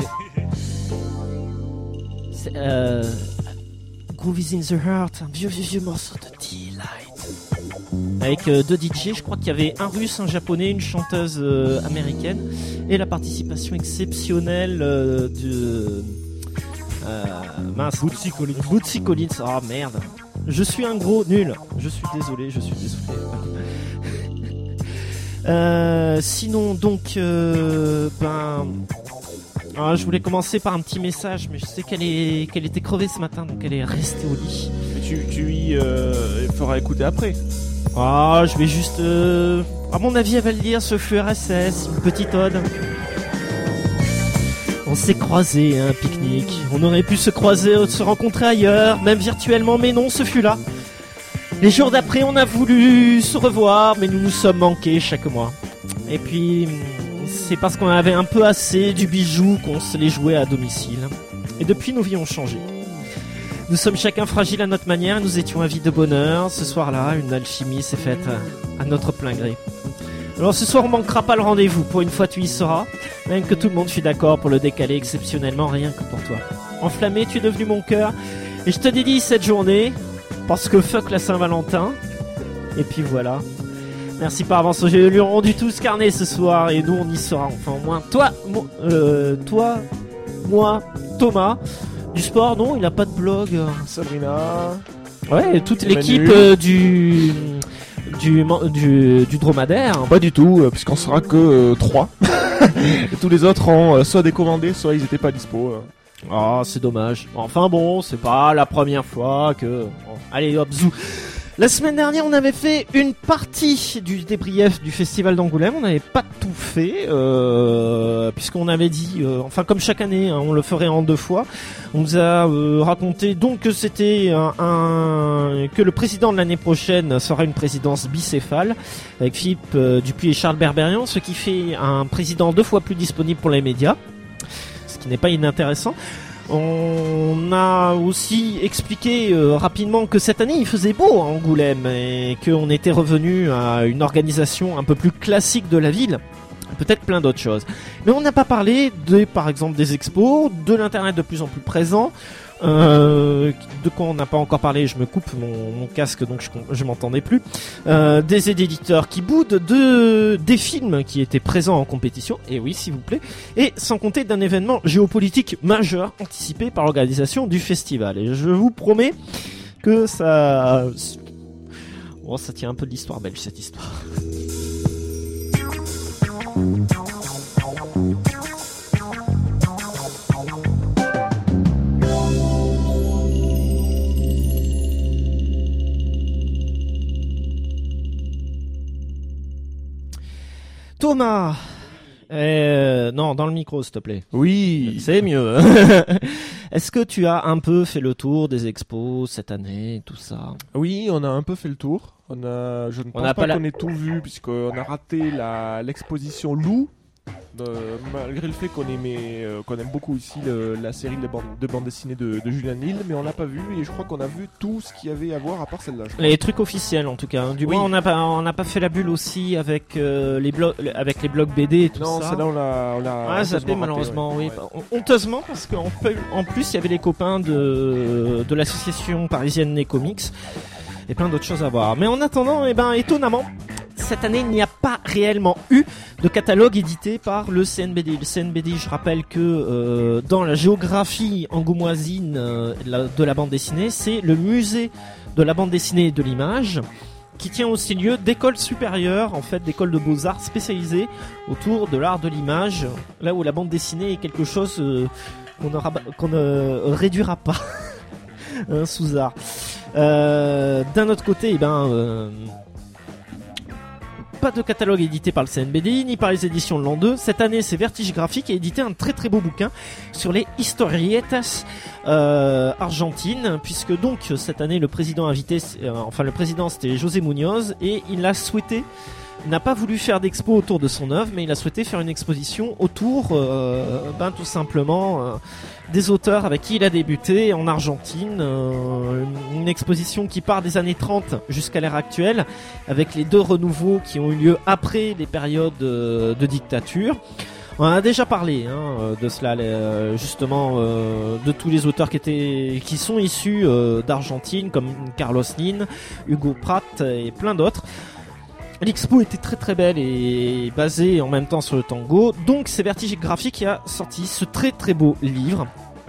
C'est Groove is in the Heart, un vieux morceau de Delight. Avec deux DJ, je crois qu'il y avait un russe, un japonais, une chanteuse américaine, et la participation exceptionnelle de Bootsy Collins. Ah merde, je suis un gros nul. Je suis désolé. Sinon donc je voulais commencer par un petit message, mais je sais qu'elle était crevée ce matin, donc elle est restée au lit. Mais tu lui feras écouter après. Ah, je vais juste à mon avis elle va le lire, ce flux RSS, une petite ode. On s'est croisés à un pique-nique. On aurait pu se croiser, se rencontrer ailleurs, même virtuellement, mais non, ce fut là. Les jours d'après, on a voulu se revoir, mais nous nous sommes manqués chaque mois. Et puis, c'est parce qu'on avait un peu assez du bijou qu'on se les jouait à domicile. Et depuis, nos vies ont changé. Nous sommes chacun fragiles à notre manière, et nous étions avides de bonheur. Ce soir-là, une alchimie s'est faite à notre plein gré. Alors ce soir on manquera pas le rendez-vous, pour une fois tu y seras, même que tout le monde fut d'accord pour le décaler exceptionnellement rien que pour toi. Enflammé, tu es devenu mon cœur, et je te dédie cette journée, parce que fuck la Saint-Valentin, et puis voilà. Merci par avance, j'ai lui rendu tout ce carnet ce soir, et nous on y sera, enfin au moins toi, moi, Thomas, du sport, non, il a pas de blog. Sabrina. Ouais, toute Emmanuel. l'équipe du dromadaire. Pas du tout, puisqu'on sera que 3. Et tous les autres ont soit décommandé, soit ils étaient pas dispo. Ah, c'est dommage. Enfin bon, c'est pas la première fois que... Bon, allez hop, zou. La semaine dernière, on avait fait une partie du débrief du festival d'Angoulême. On n'avait pas tout fait, puisqu'on avait dit, enfin comme chaque année, hein, on le ferait en 2 fois. On nous a raconté donc que c'était que le président de l'année prochaine sera une présidence bicéphale, avec Philippe Dupuis et Charles Berberian, ce qui fait un président 2 fois plus disponible pour les médias, ce qui n'est pas inintéressant. On a aussi expliqué rapidement que cette année il faisait beau à Angoulême et qu'on était revenu à une organisation un peu plus classique de la ville, peut-être plein d'autres choses. Mais on n'a pas parlé par exemple des expos, de l'internet de plus en plus présent, de quoi on n'a pas encore parlé, je me coupe mon casque donc je m'entendais plus, des éditeurs qui boudent, des films qui étaient présents en compétition, et oui s'il vous plaît, et sans compter d'un événement géopolitique majeur anticipé par l'organisation du festival. Et je vous promets que ça tient un peu de l'histoire belge cette histoire. Thomas, non, dans le micro s'il te plaît. Oui, c'est mieux. Est-ce que tu as un peu fait le tour des expos cette année, tout ça? Oui, on a un peu fait le tour. Je ne pense pas qu'on ait tout vu, puisqu'on a raté l'exposition Lou. Malgré le fait qu'on aime beaucoup ici la série de bande dessinée de Julien Nil, mais on l'a pas vu et je crois qu'on a vu tout ce qu'il y avait à voir à part celle-là. Les trucs officiels en tout cas. Du moins on n'a pas fait la bulle aussi avec les blogs BD et tout ça. Non, celle-là on l'a zappé malheureusement. Ouais. Oui, honteusement parce qu'en plus il y avait les copains de l'association parisienne des comics et plein d'autres choses à voir. Mais en attendant, étonnamment, cette année, il n'y a pas réellement eu de catalogue édité par le CNBD. Le CNBD, je rappelle que dans la géographie angoumoisine de la bande dessinée, c'est le musée de la bande dessinée et de l'image, qui tient aussi lieu d'écoles supérieures, en fait, d'écoles de beaux-arts spécialisées autour de l'art de l'image, là où la bande dessinée est quelque chose qu'on ne réduira pas sous art. D'un autre côté, pas de catalogue édité par le CNBD ni par les éditions de l'an 2. Cette année, c'est Vertige Graphique qui a édité un très très beau bouquin sur les historietas argentines, puisque donc cette année le président invité, le président c'était José Munoz, et il n'a pas voulu faire d'expo autour de son œuvre, mais il a souhaité faire une exposition autour tout simplement des auteurs avec qui il a débuté en Argentine, une exposition qui part des années 30 jusqu'à l'ère actuelle, avec les 2 renouveaux qui ont eu lieu après les périodes de dictature. On en a déjà parlé de cela, justement, de tous les auteurs qui sont issus d'Argentine, comme Carlos Nin, Hugo Pratt et plein d'autres. L'expo était très très belle et basée en même temps sur le tango. Donc c'est Vertige Graphique qui a sorti ce très très beau livre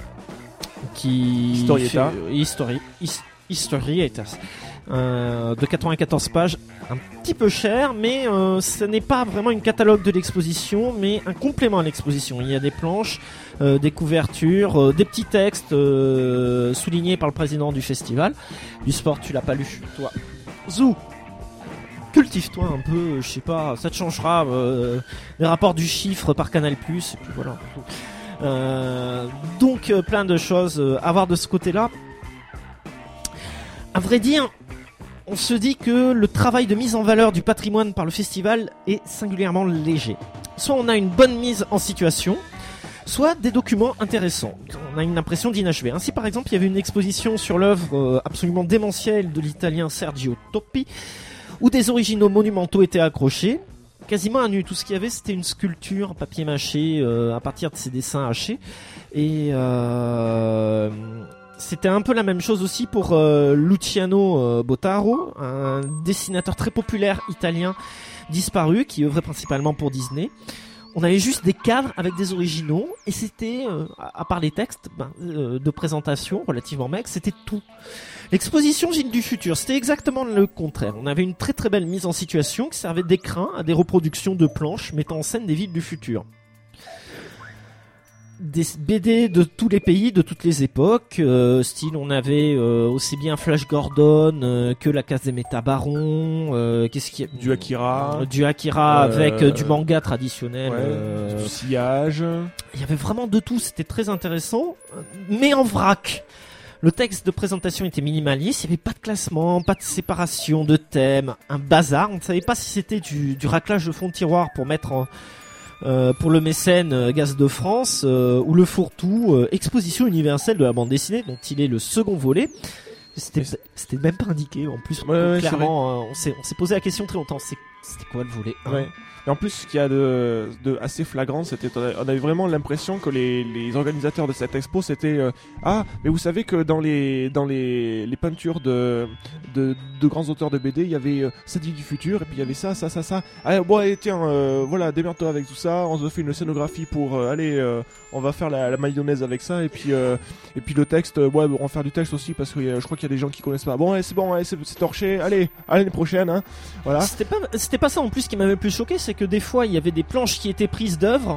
qui Historietas de 94 pages, un petit peu cher, mais ce n'est pas vraiment une catalogue de l'exposition, mais un complément à l'exposition. Il y a des planches, des couvertures, des petits textes soulignés par le président du festival. Du sport, tu l'as pas lu, toi. Zou, cultive-toi un peu, je sais pas, ça te changera les rapports du chiffre par Canal+, et puis voilà. Donc plein de choses à voir de ce côté-là. À vrai dire, on se dit que le travail de mise en valeur du patrimoine par le festival est singulièrement léger. Soit on a une bonne mise en situation, soit des documents intéressants. On a une impression d'inachevé. Ainsi, par exemple, il y avait une exposition sur l'œuvre absolument démentielle de l'italien Sergio Toppi, où des originaux monumentaux étaient accrochés. Quasiment à nu, tout ce qu'il y avait, c'était une sculpture papier mâché à partir de ces dessins hachés. Et c'était un peu la même chose aussi pour Luciano Bottaro, un dessinateur très populaire italien disparu qui œuvrait principalement pour Disney. On avait juste des cadres avec des originaux et c'était, à part les textes de présentation relativement maigres, c'était tout. L'exposition Gilles du Futur, c'était exactement le contraire. On avait une très très belle mise en situation qui servait d'écrin à des reproductions de planches mettant en scène des villes du futur. Des BD de tous les pays, de toutes les époques, style on avait aussi bien Flash Gordon que la Case des Métabarons, qu'est-ce qu'il y a du Akira avec du manga traditionnel, du sillage. Il y avait vraiment de tout, c'était très intéressant, mais en vrac. Le texte de présentation était minimaliste, il n'y avait pas de classement, pas de séparation de thèmes, un bazar. On ne savait pas si c'était du raclage de fond de tiroir pour mettre pour le mécène Gaz de France ou le fourre-tout exposition universelle de la bande dessinée dont il est le second volet. C'était même pas indiqué en plus. Clairement, on s'est posé la question très longtemps. C'était quoi le volet 1 ? Et en plus, ce qu'il y a de assez flagrant, c'était on avait vraiment l'impression que les organisateurs de cette expo, c'était mais vous savez que dans les peintures de grands auteurs de BD, il y avait cette vie du futur, et puis il y avait ça. Ah, bon, allez, tiens, voilà, démerde-toi avec tout ça, on se fait une scénographie pour on va faire la mayonnaise avec ça, et puis le texte, on va faire du texte aussi, parce que je crois qu'il y a des gens qui connaissent pas. Bon, allez, c'est torché, allez, à l'année prochaine, hein. Voilà. C'était pas ça en plus qui m'avait le plus choqué, c'est que des fois il y avait des planches qui étaient prises d'œuvres.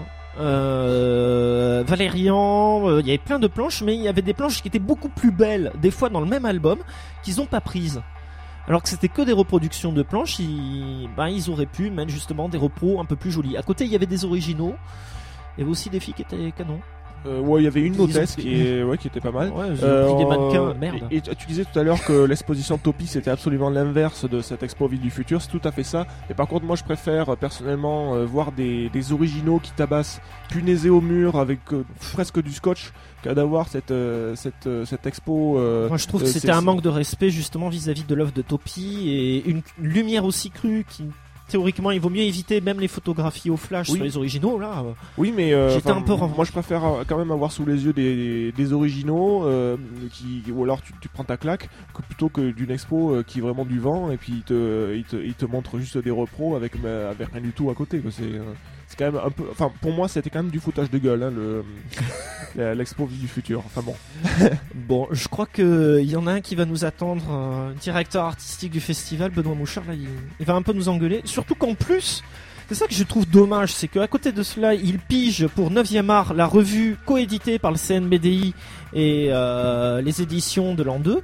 Valérian, il y avait plein de planches, mais il y avait des planches qui étaient beaucoup plus belles, des fois dans le même album, qu'ils ont pas prises. Alors que c'était que des reproductions de planches, ils auraient pu mettre justement des repros un peu plus jolis. À côté, il y avait des originaux, il y avait aussi des filles qui étaient canons. Il y avait une hôtesse qui était pas mal. Ouais, j'ai pris des mannequins, merde. Et tu disais tout à l'heure que l'exposition Toppi c'était absolument l'inverse de cette expo Ville du Futur, c'est tout à fait ça. Et par contre, moi je préfère personnellement voir des originaux qui tabassent punaisés au mur avec presque du scotch qu'à d'avoir cette expo. Moi je trouve que c'était un manque de respect justement vis-à-vis de l'œuvre de Toppi et une lumière aussi crue qui. Théoriquement, il vaut mieux éviter même les photographies au flash sur les originaux là. Oui, mais j'étais un peu moi je préfère quand même avoir sous les yeux des originaux ou alors tu prends ta claque plutôt que d'une expo qui est vraiment du vent et puis il te montre juste des repros avec rien du tout à côté. C'est quand même un peu, enfin pour moi c'était quand même du foutage de gueule l'expo Vie du Futur. Enfin bon. Bon, je crois que il y en a un qui va nous attendre, directeur artistique du festival, Benoît Mouchard là, il va un peu nous engueuler. Surtout qu'en plus, c'est ça que je trouve dommage, c'est qu'à côté de cela, il pige pour 9e art la revue coéditée par le CNBDI et les éditions de l'an 2.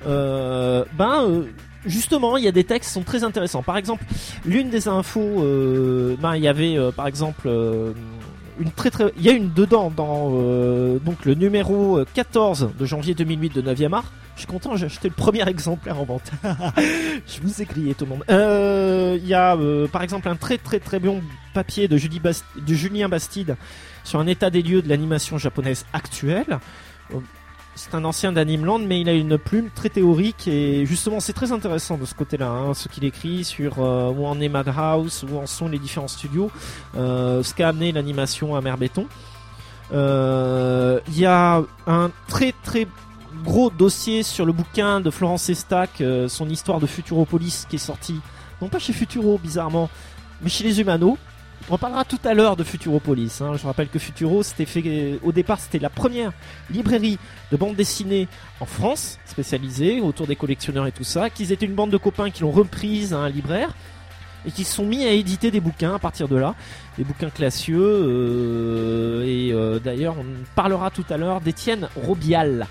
Justement, il y a des textes qui sont très intéressants. Par exemple, l'une des infos, il y avait par exemple il y a une dedans dans donc le numéro 14 de janvier 2008 de 9e art. Je suis content, j'ai acheté le premier exemplaire en vente. Je vous ai grillé tout le monde. Il y a par exemple un très très très bon papier de Julien Bastide sur un état des lieux de l'animation japonaise actuelle. c'est un ancien d'Animeland, mais il a une plume très théorique et justement c'est très intéressant de ce côté-là, hein, ce qu'il écrit sur où en est Madhouse, où en sont les différents studios, ce qu'a amené l'animation à Mer Béton. Il y a un très très gros dossier sur le bouquin de Florence Estac, son histoire de Futuropolis, qui est sorti non pas chez Futuro bizarrement, mais chez les Humano. On parlera tout à l'heure de Futuropolis, hein. Je rappelle que Futuro, c'était fait, au départ, c'était la première librairie de bande dessinée en France, spécialisée autour des collectionneurs et tout ça, qu'ils étaient une bande de copains qui l'ont reprise à un libraire et qui se sont mis à éditer des bouquins à partir de là, des bouquins classieux, d'ailleurs on parlera tout à l'heure d'Étienne Robial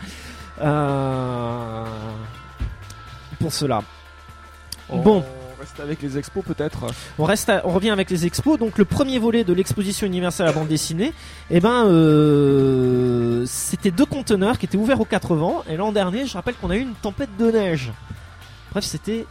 pour cela. Bon. On reste avec les expos peut-être. On revient avec les expos. Donc le premier volet de l'exposition universelle à la bande dessinée, c'était 2 conteneurs qui étaient ouverts aux 4 vents. Et l'an dernier, je rappelle qu'on a eu une tempête de neige. Bref, c'était...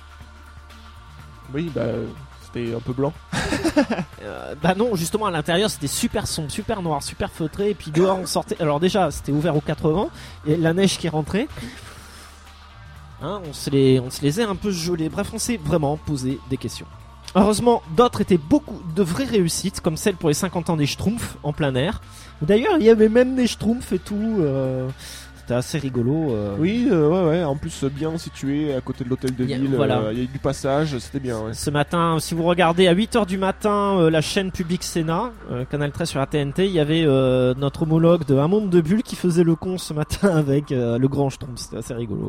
Oui, c'était un peu blanc. Non, justement à l'intérieur c'était super sombre, super noir, super feutré. Et puis dehors on sortait... Alors déjà, c'était ouvert aux 4 vents. Et la neige qui rentrait... Hein, on se les a un peu gelés. Bref, on s'est vraiment posé des questions. Heureusement, d'autres étaient beaucoup de vraies réussites, comme celle pour les 50 ans des Schtroumpfs en plein air. D'ailleurs, il y avait même des Schtroumpfs et tout. C'était assez rigolo. Oui, ouais. En plus, bien situé à côté de l'hôtel de ville. Voilà. Il y a eu du passage, c'était bien. Ouais. Ce matin, si vous regardez à 8h du matin la chaîne publique Sénat, Canal 13 sur la TNT, il y avait notre homologue de Un Monde de Bulles qui faisait le con ce matin avec le grand Schtroumpf. C'était assez rigolo.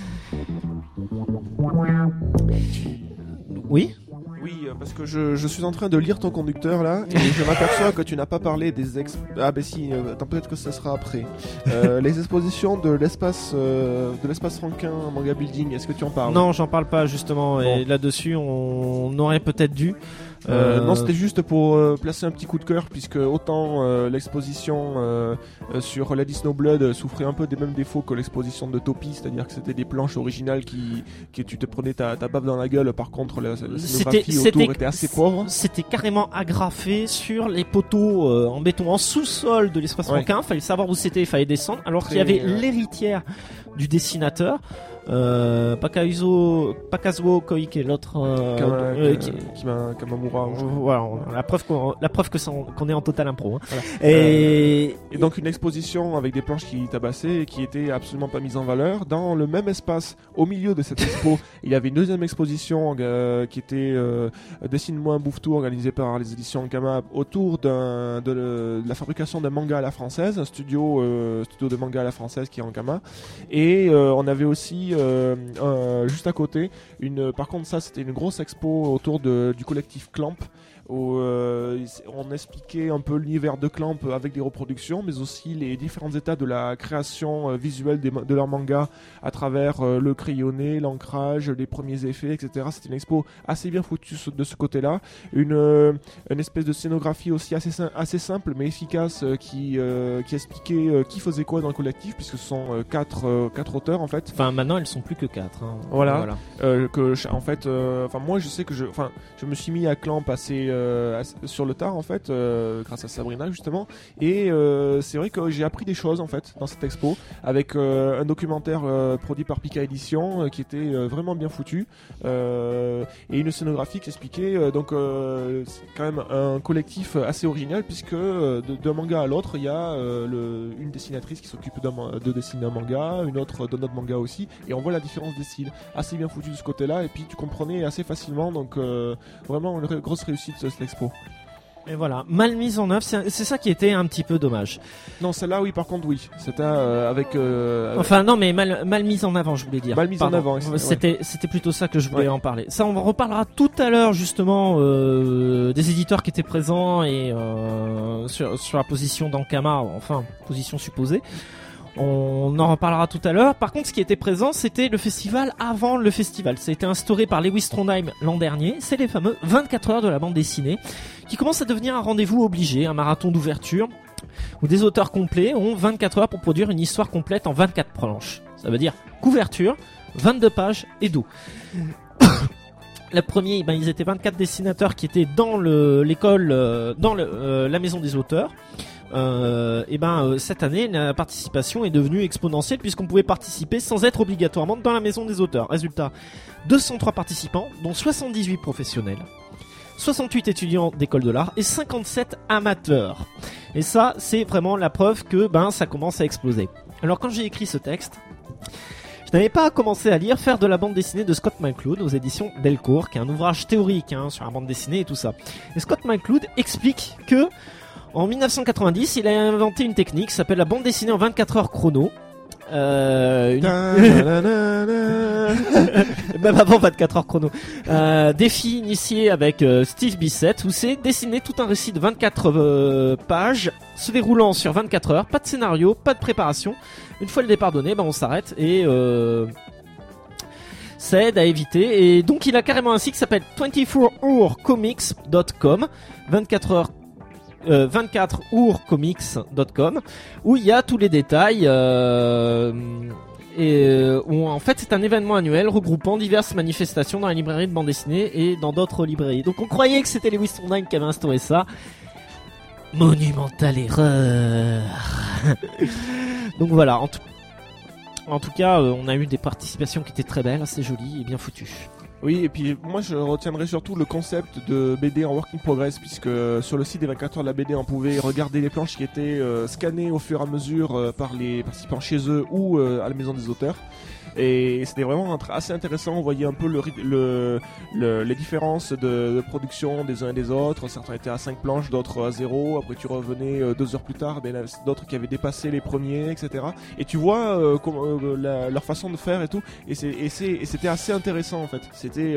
Oui. Oui, parce que je suis en train de lire ton conducteur là et je m'aperçois que tu n'as pas parlé des Ah ben si, attends, peut-être que ça sera après. Les expositions de l'espace Franquin Manga Building, est-ce que tu en parles? Non, j'en parle pas justement. Bon. Et là-dessus, on aurait peut-être dû. Non, c'était juste pour placer un petit coup de cœur, puisque autant l'exposition sur Lady Snowblood souffrait un peu des mêmes défauts que l'exposition de Topi, c'est-à-dire que c'était des planches originales que tu te prenais ta baffe dans la gueule. Par contre, la scénographie autour était assez pauvre. C'était carrément agrafé sur les poteaux en béton en sous-sol de l'espace Franquin. Fallait savoir où c'était, il fallait descendre. Alors qu'il y avait l'héritière du dessinateur. Pakazuo Koike, l'autre Kamamura. Voilà, la preuve qu'on est en total impro. Hein. Voilà. Et donc une exposition avec des planches qui tabassaient et qui étaient absolument pas mises en valeur. Dans le même espace, au milieu de cette expo, il y avait une deuxième exposition qui était Dessine-moi un bouffe-tout, organisée par les éditions Ankama, autour de la fabrication d'un manga à la française, un studio de manga à la française qui est Ankama. Et on avait aussi juste à côté par contre ça c'était une grosse expo autour du collectif Clamp, où on expliquait un peu l'univers de Clamp avec des reproductions, mais aussi les différents états de la création visuelle de leur manga à travers le crayonné, l'ancrage, les premiers effets, etc. C'était une expo assez bien foutue de ce côté-là, une espèce de scénographie aussi assez simple mais efficace qui expliquait qui faisait quoi dans le collectif, puisque ce sont 4 auteurs en fait. Enfin maintenant elles sont plus que 4. Hein. Voilà. En fait, moi je sais que je me suis mis à Clamp assez sur le tard en fait, grâce à Sabrina justement, et c'est vrai que j'ai appris des choses en fait dans cette expo, avec un documentaire produit par Pika Édition qui était vraiment bien foutu, et une scénographie qui expliquait donc c'est quand même un collectif assez original, puisque d'un manga à l'autre il y a une dessinatrice qui s'occupe de dessiner un manga, une autre d'un autre manga aussi, et on voit la différence des styles, assez bien foutu de ce côté là, et puis tu comprenais assez facilement, donc vraiment une grosse réussite cette expo. Et voilà, mal mise en œuvre, c'est ça qui était un petit peu dommage. Non, celle-là, oui, par contre, oui. C'était avec. Enfin, non, mais mal mise en avant, je voulais dire. Mal mise en avant. C'était plutôt ça que je voulais en parler. Ça, on reparlera tout à l'heure justement des éditeurs qui étaient présents et sur la position d'Ankama, enfin position supposée. On en reparlera tout à l'heure. Par contre, ce qui était présent, c'était le festival avant le festival. Ça a été instauré par Lewis Trondheim l'an dernier. C'est les fameux 24 heures de la bande dessinée, qui commence à devenir un rendez-vous obligé, un marathon d'ouverture, où des auteurs complets ont 24 heures pour produire une histoire complète en 24 planches. Ça veut dire couverture, 22 pages et dos. Le premier, ils étaient 24 dessinateurs qui étaient dans l'école, dans la maison des auteurs. Cette année, la participation est devenue exponentielle puisqu'on pouvait participer sans être obligatoirement dans la maison des auteurs. Résultat, 203 participants, dont 78 professionnels, 68 étudiants d'école de l'art et 57 amateurs. Et ça, c'est vraiment la preuve que ça commence à exploser. Alors quand j'ai écrit ce texte, je n'avais pas commencé à lire Faire de la bande dessinée de Scott McCloud aux éditions Delcourt, qui est un ouvrage théorique sur la bande dessinée et tout ça. Et Scott McCloud explique que en 1990, il a inventé une technique qui s'appelle la bande dessinée en 24 heures chrono. Même avant 24 heures chrono. Défi initié avec Steve Bissett, où c'est dessiner tout un récit de 24 pages, se déroulant sur 24 heures, pas de scénario, pas de préparation. Une fois le départ donné, on s'arrête et ça aide à éviter. Et donc il a carrément un site qui s'appelle 24hourcomics.com, 24hourcomics.com, où il y a tous les détails où en fait c'est un événement annuel regroupant diverses manifestations dans la librairie de bande dessinée et dans d'autres librairies. Donc on croyait que c'était Lewis Trondheim qui avait instauré ça. Monumentale erreur. Donc voilà, en tout cas, on a eu des participations qui étaient très belles, assez jolies et bien foutues. Oui, et puis moi je retiendrai surtout le concept de BD en work in progress, puisque sur le site des 24 heures de la BD on pouvait regarder les planches qui étaient scannées au fur et à mesure par les participants chez eux ou à la maison des auteurs. Et c'était vraiment assez intéressant, on voyait un peu les différences de production des uns et des autres. Certains étaient à 5 planches, d'autres à 0. Après tu revenais 2 heures plus tard, d'autres qui avaient dépassé les premiers, etc. Et tu vois leur façon de faire et tout. Et c'était assez intéressant en fait. C'était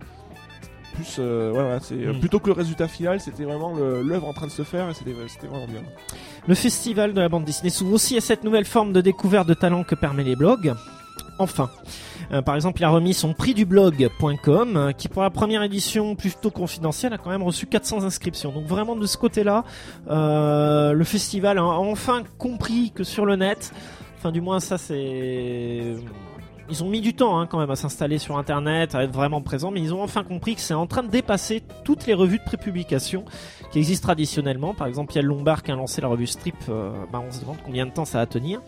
plus plutôt que le résultat final, c'était vraiment l'œuvre en train de se faire et c'était vraiment bien. Le festival de la bande dessinée s'ouvre aussi à cette nouvelle forme de découverte de talent que permet les blogs. Enfin, par exemple, il a remis son prix du blog.com qui pour la première édition plutôt confidentielle a quand même reçu 400 inscriptions. Donc vraiment de ce côté-là, le festival a enfin compris que sur le net, enfin du moins ça c'est... Ils ont mis du temps quand même à s'installer sur internet, à être vraiment présents, mais ils ont enfin compris que c'est en train de dépasser toutes les revues de prépublication qui existent traditionnellement. Par exemple, il y a Lombard qui a lancé la revue Strip, on se demande combien de temps ça va tenir.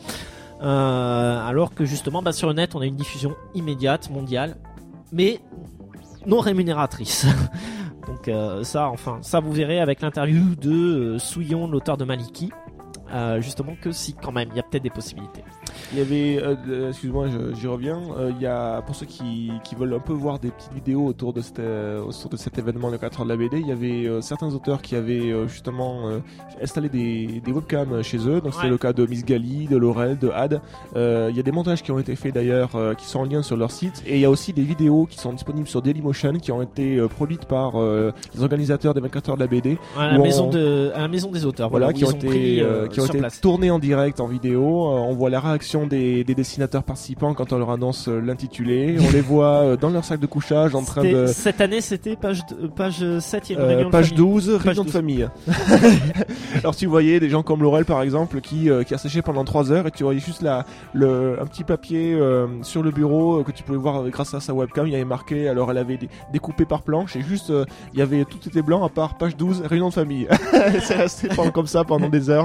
Alors que justement sur le net on a une diffusion immédiate, mondiale, mais non rémunératrice. Donc ça vous verrez avec l'interview de Souillon, l'auteur de Maliki, justement que si quand même il y a peut-être des possibilités. Il y avait, excuse-moi, j'y reviens. Il y a, pour ceux qui veulent un peu voir des petites vidéos autour de cet événement, le 4 heures de la BD, il y avait certains auteurs qui avaient justement installé des webcams chez eux. Donc c'était le cas de Miss Gali, de Laurel, de Had. Il y a des montages qui ont été faits d'ailleurs, qui sont en lien sur leur site. Et il y a aussi des vidéos qui sont disponibles sur Dailymotion, qui ont été produites par les organisateurs des 24 heures de la BD. À la maison des auteurs. Voilà, qui ont été tournées en direct en vidéo. On voit la réaction des dessinateurs participants quand on leur annonce l'intitulé. On les voit dans leur sac de couchage en train de... Cette année c'était page 7, il y a une réunion page de famille. 12, réunion de famille. Alors tu voyais des gens comme Laurel par exemple qui a séché pendant 3 heures et tu voyais juste un petit papier sur le bureau que tu pouvais voir grâce à sa webcam. Il y avait marqué, alors elle avait découpé par planche et juste il y avait tout était blanc à part page 12, réunion de famille. C'est resté comme ça pendant des heures.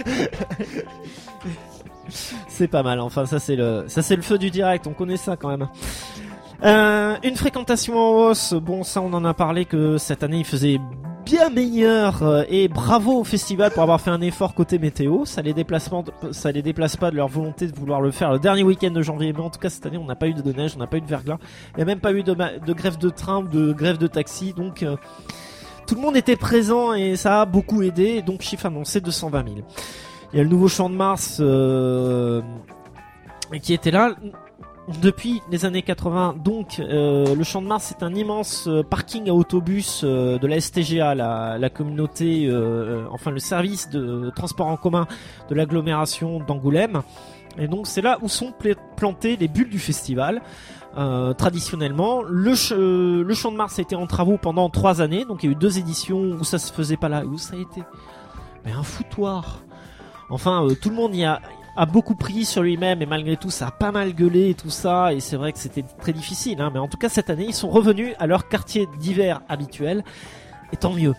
C'est pas mal, enfin ça c'est le feu du direct, on connaît ça quand même. Une fréquentation en hausse, bon ça on en a parlé que cette année il faisait bien meilleur et bravo au festival pour avoir fait un effort côté météo. Ça les déplace pas de leur volonté de vouloir le faire le dernier week-end de janvier, mais en tout cas cette année on n'a pas eu de neige, on n'a pas eu de verglas, il n'y a même pas eu de grève de train ou de grève de taxi, donc tout le monde était présent et ça a beaucoup aidé, donc chiffre annoncé 220 000. Il y a le nouveau Champ de Mars qui était là depuis les années 80. Donc le Champ de Mars c'est un immense parking à autobus de la STGA, la communauté, enfin le service de transport en commun de l'agglomération d'Angoulême. Et donc c'est là où sont plantées les bulles du festival. Traditionnellement, le Champ de Mars a été en travaux pendant 3 années. Donc il y a eu 2 éditions où ça se faisait pas là, où ça a été un foutoir. Enfin, tout le monde y a beaucoup pris sur lui-même et malgré tout, ça a pas mal gueulé et tout ça. Et c'est vrai que c'était très difficile, mais en tout cas cette année, ils sont revenus à leur quartier d'hiver habituel. Et tant mieux.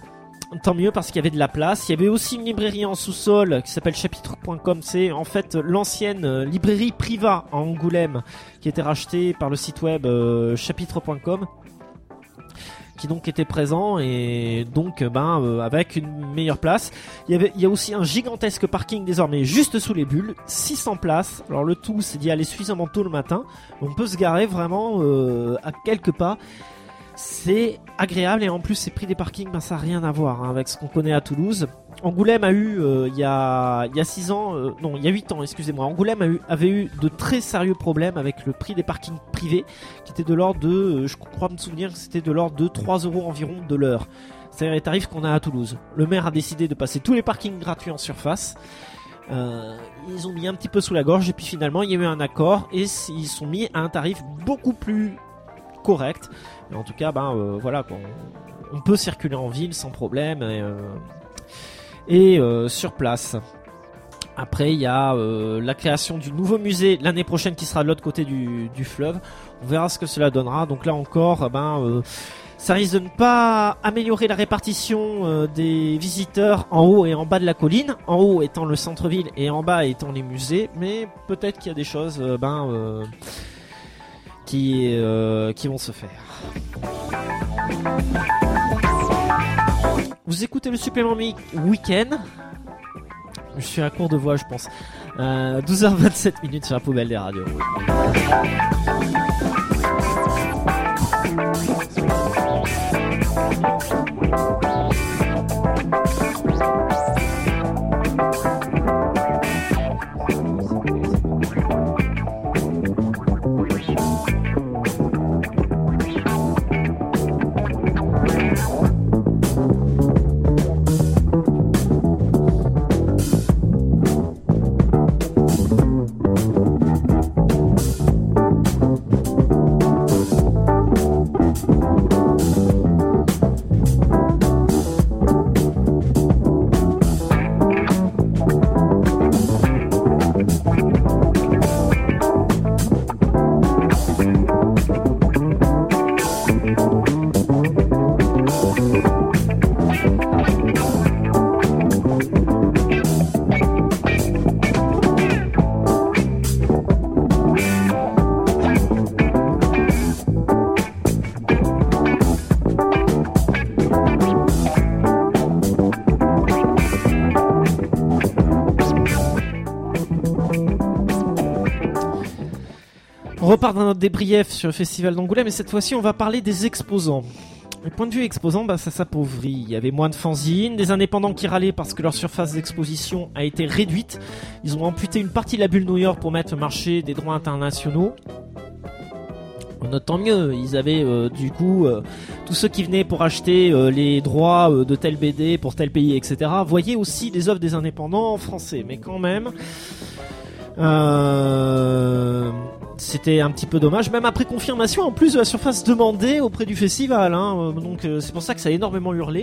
tant mieux parce qu'il y avait de la place. Il y avait aussi une librairie en sous-sol qui s'appelle chapitre.com. C'est en fait l'ancienne librairie Priva à Angoulême qui a été rachetée par le site web chapitre.com, qui donc était présent, et donc avec une meilleure place. Il y a aussi un gigantesque parking désormais juste sous les bulles, 600 places. Alors le tout c'est d'y aller suffisamment tôt le matin. On peut se garer vraiment à quelques pas. C'est agréable, et en plus ces prix des parkings, ça n'a rien à voir avec ce qu'on connaît à Toulouse. Angoulême a eu il y a 8 ans, excusez-moi. Angoulême avait eu de très sérieux problèmes avec le prix des parkings privés, qui était de l'ordre de, je crois me souvenir que c'était de l'ordre de 3 € environ de l'heure. C'est les tarifs qu'on a à Toulouse. Le maire a décidé de passer tous les parkings gratuits en surface. Ils ont mis un petit peu sous la gorge, et puis finalement il y a eu un accord, et ils sont mis à un tarif beaucoup plus correct. Et en tout cas, voilà quoi. On peut circuler en ville sans problème. Et sur place. Après il y a la création du nouveau musée l'année prochaine qui sera de l'autre côté du fleuve. On verra ce que cela donnera. Donc là encore ça risque de ne pas améliorer la répartition des visiteurs en haut et en bas de la colline, en haut étant le centre-ville et en bas étant les musées, mais peut-être qu'il y a des choses qui vont se faire. Vous écoutez le supplément week-end. Je suis à court de voix, je pense. 12h27 sur la poubelle des radios. On repart dans notre débrief sur le festival d'Angoulême, mais cette fois-ci on va parler des exposants. Du point de vue exposant, ça s'appauvrit. Il y avait moins de fanzines, des indépendants qui râlaient parce que leur surface d'exposition a été réduite. Ils ont amputé une partie de la bulle New York pour mettre le marché des droits internationaux. Tant mieux, ils avaient tous ceux qui venaient pour acheter les droits de tel BD pour tel pays, etc. voyaient aussi les œuvres des indépendants en français, mais quand même c'était un petit peu dommage, même après confirmation en plus de la surface demandée auprès du festival, donc c'est pour ça que ça a énormément hurlé.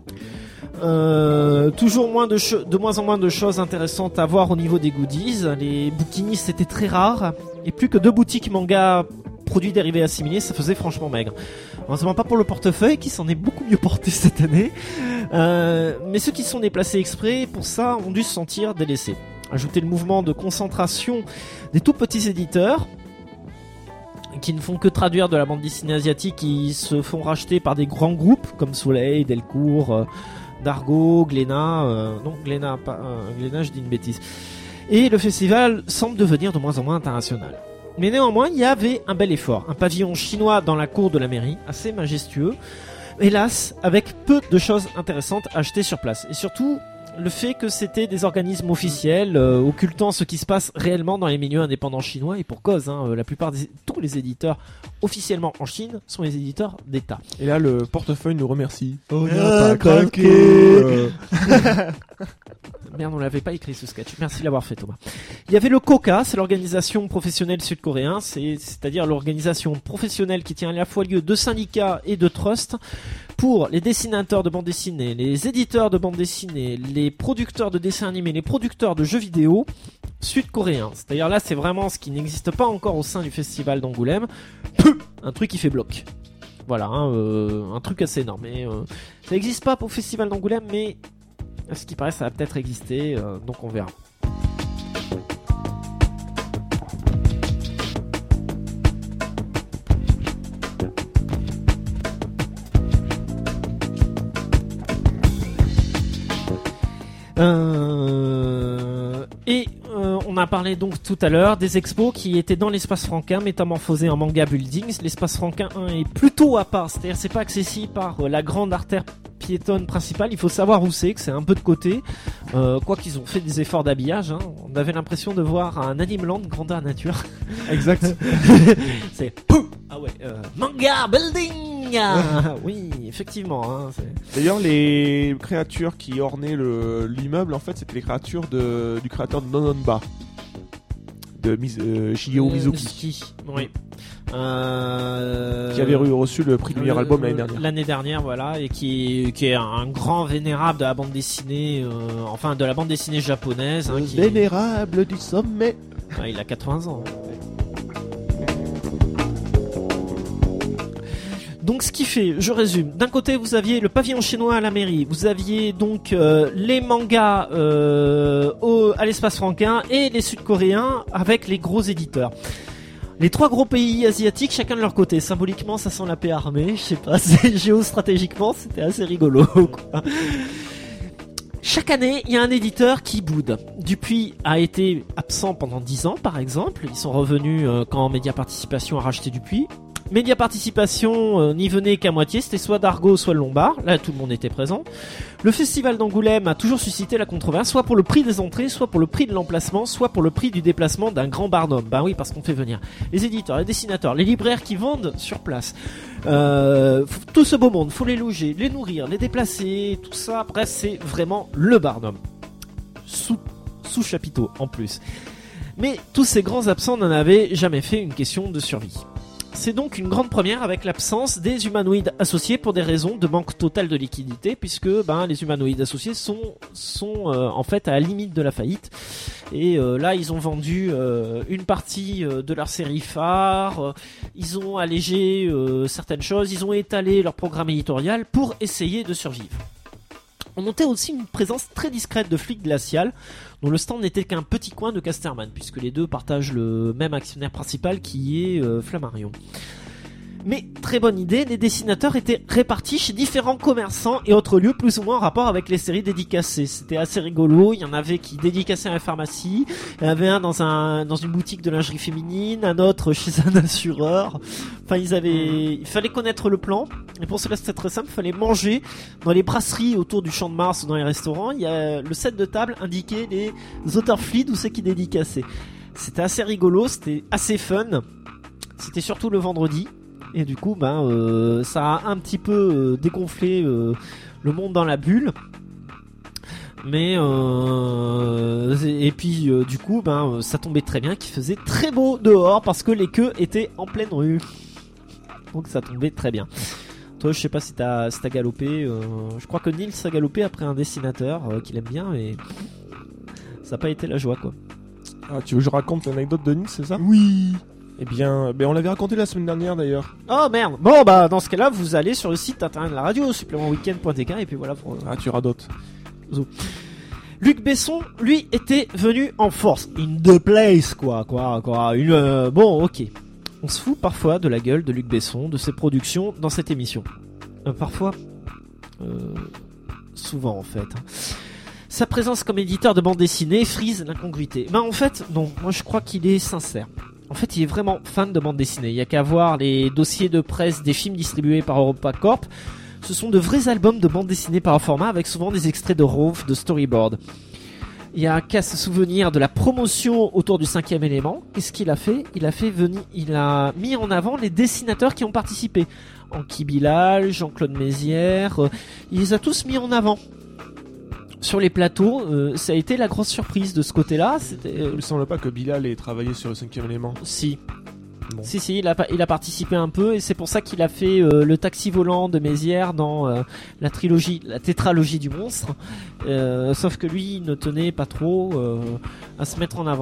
Toujours de moins en moins de choses intéressantes à voir au niveau des goodies. Les bouquinistes étaient très rares, et plus que 2 boutiques manga produits dérivés assimilés, ça faisait franchement maigre. Heureusement pas pour le portefeuille qui s'en est beaucoup mieux porté cette année, mais ceux qui se sont déplacés exprès pour ça ont dû se sentir délaissés. Ajouter le mouvement de concentration des tout petits éditeurs qui ne font que traduire de la bande dessinée asiatique, qui se font racheter par des grands groupes comme Soleil, Delcourt, Dargo, Glénat, Glénat, je dis une bêtise. Et le festival semble devenir de moins en moins international. Mais néanmoins, il y avait un bel effort. Un pavillon chinois dans la cour de la mairie, assez majestueux. Hélas, avec peu de choses intéressantes à acheter sur place. Et surtout, le fait que c'était des organismes officiels, occultant ce qui se passe réellement dans les milieux indépendants chinois, et pour cause, la plupart tous les éditeurs officiellement en Chine sont les éditeurs d'État. Et là, le portefeuille nous remercie. Oh, pas craqué. Merde, on l'avait pas écrit ce sketch. Merci de l'avoir fait, Thomas. Il y avait le KOCA, c'est l'organisation professionnelle sud-coréenne, c'est-à-dire l'organisation professionnelle qui tient à la fois lieu de syndicats et de trusts pour les dessinateurs de bande dessinée, les éditeurs de bande dessinée, les producteurs de dessins animés, les producteurs de jeux vidéo sud-coréens. C'est-à-dire là, c'est vraiment ce qui n'existe pas encore au sein du festival d'Angoulême. Un truc qui fait bloc. Voilà, un truc assez énorme. Mais, ça n'existe pas au Festival d'Angoulême, mais à ce qui paraît, ça va peut-être exister, donc on verra. On a parlé donc tout à l'heure des expos qui étaient dans l'espace Franquin, métamorphosés en manga buildings. L'espace Franquin 1 est plutôt à part, c'est-à-dire c'est pas accessible par la grande artère piétonne principale. Il faut savoir où c'est, que c'est un peu de côté. Quoi qu'ils ont fait des efforts d'habillage, hein. On avait l'impression de voir un Animeland grandeur nature. Exact. C'est ah ouais, manga building. Oui, effectivement. Hein, d'ailleurs, les créatures qui ornaient l'immeuble, en fait, c'était les créatures du créateur de Nononba, de Shigeru Mizuki. Oui. Qui avait reçu le prix du meilleur album l'année dernière. L'année dernière, voilà, et qui est un grand vénérable de la bande dessinée, enfin de la bande dessinée japonaise. Hein, vénérable du sommet. Ah, il a 80 ans. Donc ce qui fait, je résume, d'un côté vous aviez le pavillon chinois à la mairie, vous aviez donc les mangas à l'espace Franquin et les sud-coréens avec les gros éditeurs. Les trois gros pays asiatiques, chacun de leur côté. Symboliquement, ça sent la paix armée, je sais pas, géostratégiquement, c'était assez rigolo, quoi. Chaque année, il y a un éditeur qui boude. Dupuis a été absent pendant 10 ans, par exemple. Ils sont revenus quand Média Participation a racheté Dupuis. Média Participation n'y venait qu'à moitié, c'était soit Dargaud, soit le Lombard. Là, tout le monde était présent. Le festival d'Angoulême a toujours suscité la controverse, soit pour le prix des entrées, soit pour le prix de l'emplacement, soit pour le prix du déplacement d'un grand barnum. Ben oui, parce qu'on fait venir les éditeurs, les dessinateurs, les libraires qui vendent sur place. Tout ce beau monde, faut les loger, les nourrir, les déplacer, tout ça. Bref, c'est vraiment le barnum. Sous chapiteau, en plus. Mais tous ces grands absents n'en avaient jamais fait une question de survie. C'est donc une grande première avec l'absence des humanoïdes associés pour des raisons de manque total de liquidité, puisque les humanoïdes associés sont en fait à la limite de la faillite. Et là, ils ont vendu une partie de leur série phare, ils ont allégé certaines choses, ils ont étalé leur programme éditorial pour essayer de survivre. On notait aussi une présence très discrète de Flic Glacial, dont le stand n'était qu'un petit coin de Casterman, puisque les deux partagent le même actionnaire principal qui est Flammarion. Mais très bonne idée, les dessinateurs étaient répartis chez différents commerçants et autres lieux plus ou moins en rapport avec les séries dédicacées. C'était assez rigolo, il y en avait qui dédicaçaient à la pharmacie, il y en avait un dans une boutique de lingerie féminine, un autre chez un assureur. Enfin, il fallait connaître le plan, et pour cela c'était très simple, il fallait manger dans les brasseries autour du Champ de Mars ou dans les restaurants. Il y a le set de table indiquait les auteurs fleet ou ceux qui dédicaçaient. C'était assez rigolo, c'était assez fun, c'était surtout le vendredi. Et du coup, ça a un petit peu dégonflé le monde dans la bulle. Mais et puis du coup, ça tombait très bien qu'il faisait très beau dehors parce que les queues étaient en pleine rue. Donc ça tombait très bien. Toi, je sais pas si t'as galopé. Je crois que Nils a galopé après un dessinateur qu'il aime bien, mais ça n'a pas été la joie, quoi. Ah, tu veux que je raconte l'anecdote de Nils, c'est ça ? Oui. Eh bien, on l'avait raconté la semaine dernière d'ailleurs. Oh merde. Bon dans ce cas-là, vous allez sur le site internet de la radio, supplémentweekend.tk, et puis voilà. Ah, tu radotes. Luc Besson, lui, était venu en force. In the place, quoi. Bon, ok. On se fout parfois de la gueule de Luc Besson, de ses productions dans cette émission. Parfois. Souvent, en fait. Sa présence comme éditeur de bande dessinée frise l'incongruité. En fait, non. Moi, je crois qu'il est sincère. En fait, il est vraiment fan de bande dessinée. Il n'y a qu'à voir les dossiers de presse des films distribués par EuropaCorp. Ce sont de vrais albums de bande dessinée par format avec souvent des extraits de RAW, de storyboard. Il n'y a qu'à se souvenir de la promotion autour du 5e élément. Qu'est-ce qu'il a fait ? Il a mis en avant les dessinateurs qui ont participé. Anki Bilal, Jean-Claude Mézières, il les a tous mis en avant. Sur les plateaux, ça a été la grosse surprise de ce côté-là. Il ne semble pas que Bilal ait travaillé sur le 5e élément. Si. Bon. Si, il a participé un peu, et c'est pour ça qu'il a fait le taxi volant de Mézières dans la tétralogie du monstre. Sauf que lui, il ne tenait pas trop à se mettre en avant.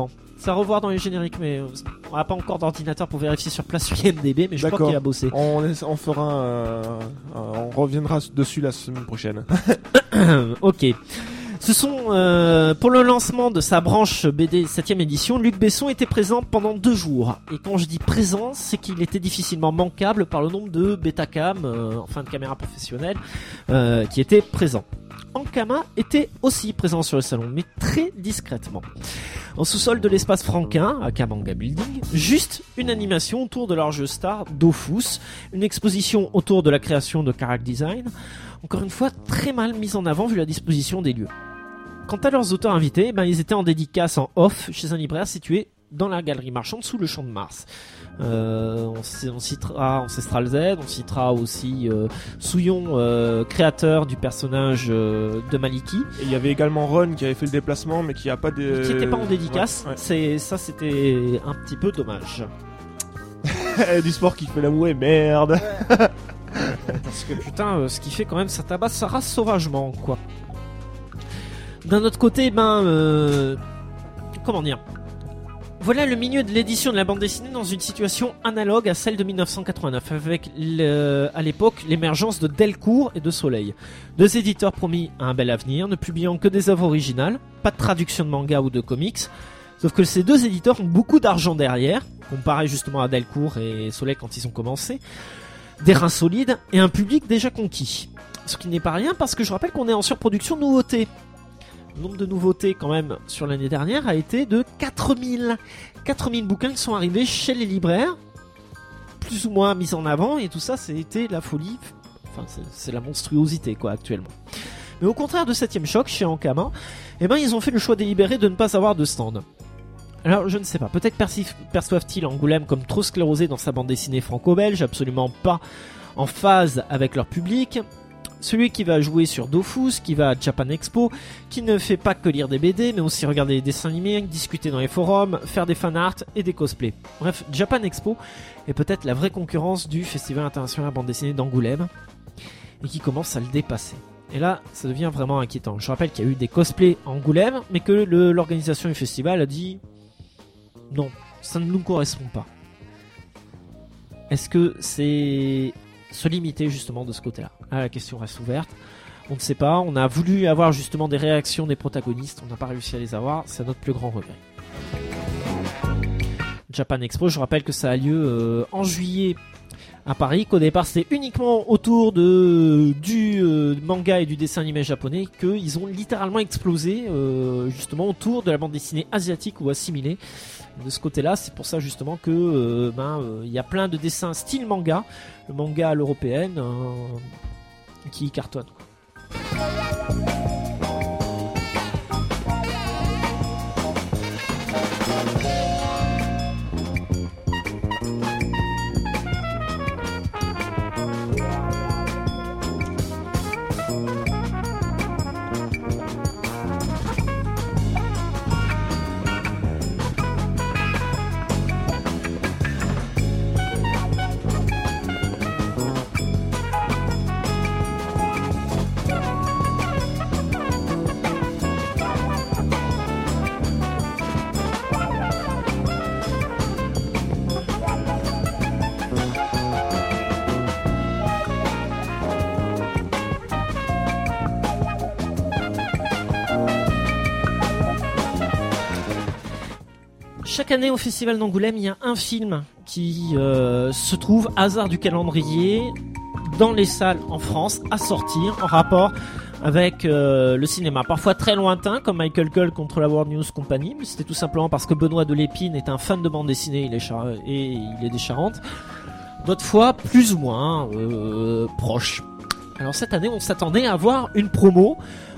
C'est à revoir dans les génériques, mais on n'a pas encore d'ordinateur pour vérifier sur place sur IMDb, mais je crois qu'il a bossé. On fera on reviendra dessus la semaine prochaine. Ok. Ce sont pour le lancement de sa branche BD 7ème édition, Luc Besson était présent pendant 2 jours. Et quand je dis présent, c'est qu'il était difficilement manquable par le nombre de Betacam, enfin de caméras professionnelles, qui étaient présents. Ankama était aussi présent sur le salon, mais très discrètement. En sous-sol de l'espace Franquin, à Kamanga Building, juste une animation autour de leur jeu star Dofus, une exposition autour de la création de Character Design, encore une fois très mal mise en avant vu la disposition des lieux. Quant à leurs auteurs invités, ils étaient en dédicace en off chez un libraire situé dans la galerie marchande sous le Champ de Mars. On citera Ancestral Z, on citera aussi Souillon, créateur du personnage de Maliki. Et il y avait également Ron qui avait fait le déplacement mais qui n'était pas en dédicace. Ouais. C'était un petit peu dommage. Du sport qui fait la mouée, merde. Parce que putain, ce qui fait quand même, ça tabasse sa race sauvagement, quoi. D'un autre côté, comment dire, voilà le milieu de l'édition de la bande dessinée dans une situation analogue à celle de 1989, avec à l'époque l'émergence de Delcourt et de Soleil. 2 éditeurs promis à un bel avenir, ne publiant que des œuvres originales, pas de traduction de manga ou de comics, sauf que ces 2 éditeurs ont beaucoup d'argent derrière, comparé justement à Delcourt et Soleil quand ils ont commencé, des reins solides et un public déjà conquis. Ce qui n'est pas rien parce que je rappelle qu'on est en surproduction de nouveautés. Le nombre de nouveautés quand même sur l'année dernière a été de 4000 bouquins qui sont arrivés chez les libraires, plus ou moins mis en avant, et tout ça c'était la folie, enfin c'est la monstruosité quoi actuellement. Mais au contraire de 7ème choc chez Ankama, ils ont fait le choix délibéré de ne pas avoir de stand. Alors je ne sais pas, peut-être perçoivent-ils Angoulême comme trop sclérosé dans sa bande dessinée franco-belge, absolument pas en phase avec leur public. Celui qui va jouer sur Dofus, qui va à Japan Expo, qui ne fait pas que lire des BD, mais aussi regarder des dessins animés, discuter dans les forums, faire des fanarts et des cosplays. Bref, Japan Expo est peut-être la vraie concurrence du Festival international de bande dessinée d'Angoulême, et qui commence à le dépasser. Et là, ça devient vraiment inquiétant. Je rappelle qu'il y a eu des cosplays à Angoulême, mais que l'organisation du festival a dit non, ça ne nous correspond pas. Est-ce que c'est se limiter justement de ce côté-là? La question reste ouverte. On ne sait pas. On a voulu avoir justement des réactions des protagonistes. On n'a pas réussi à les avoir. C'est notre plus grand regret. Japan Expo, je rappelle que ça a lieu en juillet à Paris, qu'au départ c'était uniquement autour du manga et du dessin animé japonais, qu'ils ont littéralement explosé justement autour de la bande dessinée asiatique ou assimilée. De ce côté-là, c'est pour ça justement que y a plein de dessins style manga, le manga à l'européenne, qui cartonne. Chaque année au Festival d'Angoulême, il y a un film qui se trouve, hasard du calendrier, dans les salles en France, à sortir, en rapport avec le cinéma. Parfois très lointain, comme Michael Cull contre la World News Company, mais c'était tout simplement parce que Benoît Delépine est un fan de bande dessinée, il est des Charentes. D'autres fois, plus ou moins proche. Alors cette année, on s'attendait à voir une promo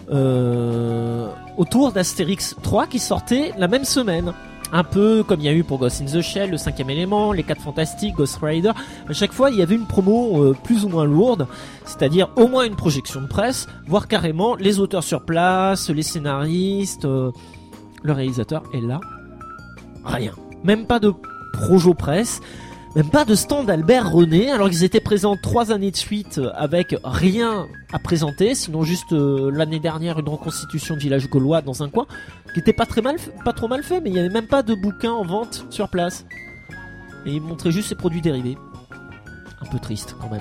autour d'Astérix 3 qui sortait la même semaine. Un peu comme il y a eu pour Ghost in the Shell, le 5e élément, les 4 Fantastiques, Ghost Rider. À chaque fois, il y avait une promo plus ou moins lourde, c'est-à-dire au moins une projection de presse, voire carrément les auteurs sur place, les scénaristes, le réalisateur. Et là, rien. Même pas de projo presse, Même pas de stand Albert René, alors qu'ils étaient présents 3 années de suite avec rien à présenter, sinon juste l'année dernière une reconstitution de village gaulois dans un coin, qui était pas trop mal fait, mais il n'y avait même pas de bouquin en vente sur place. Et ils montraient juste ses produits dérivés. Un peu triste quand même.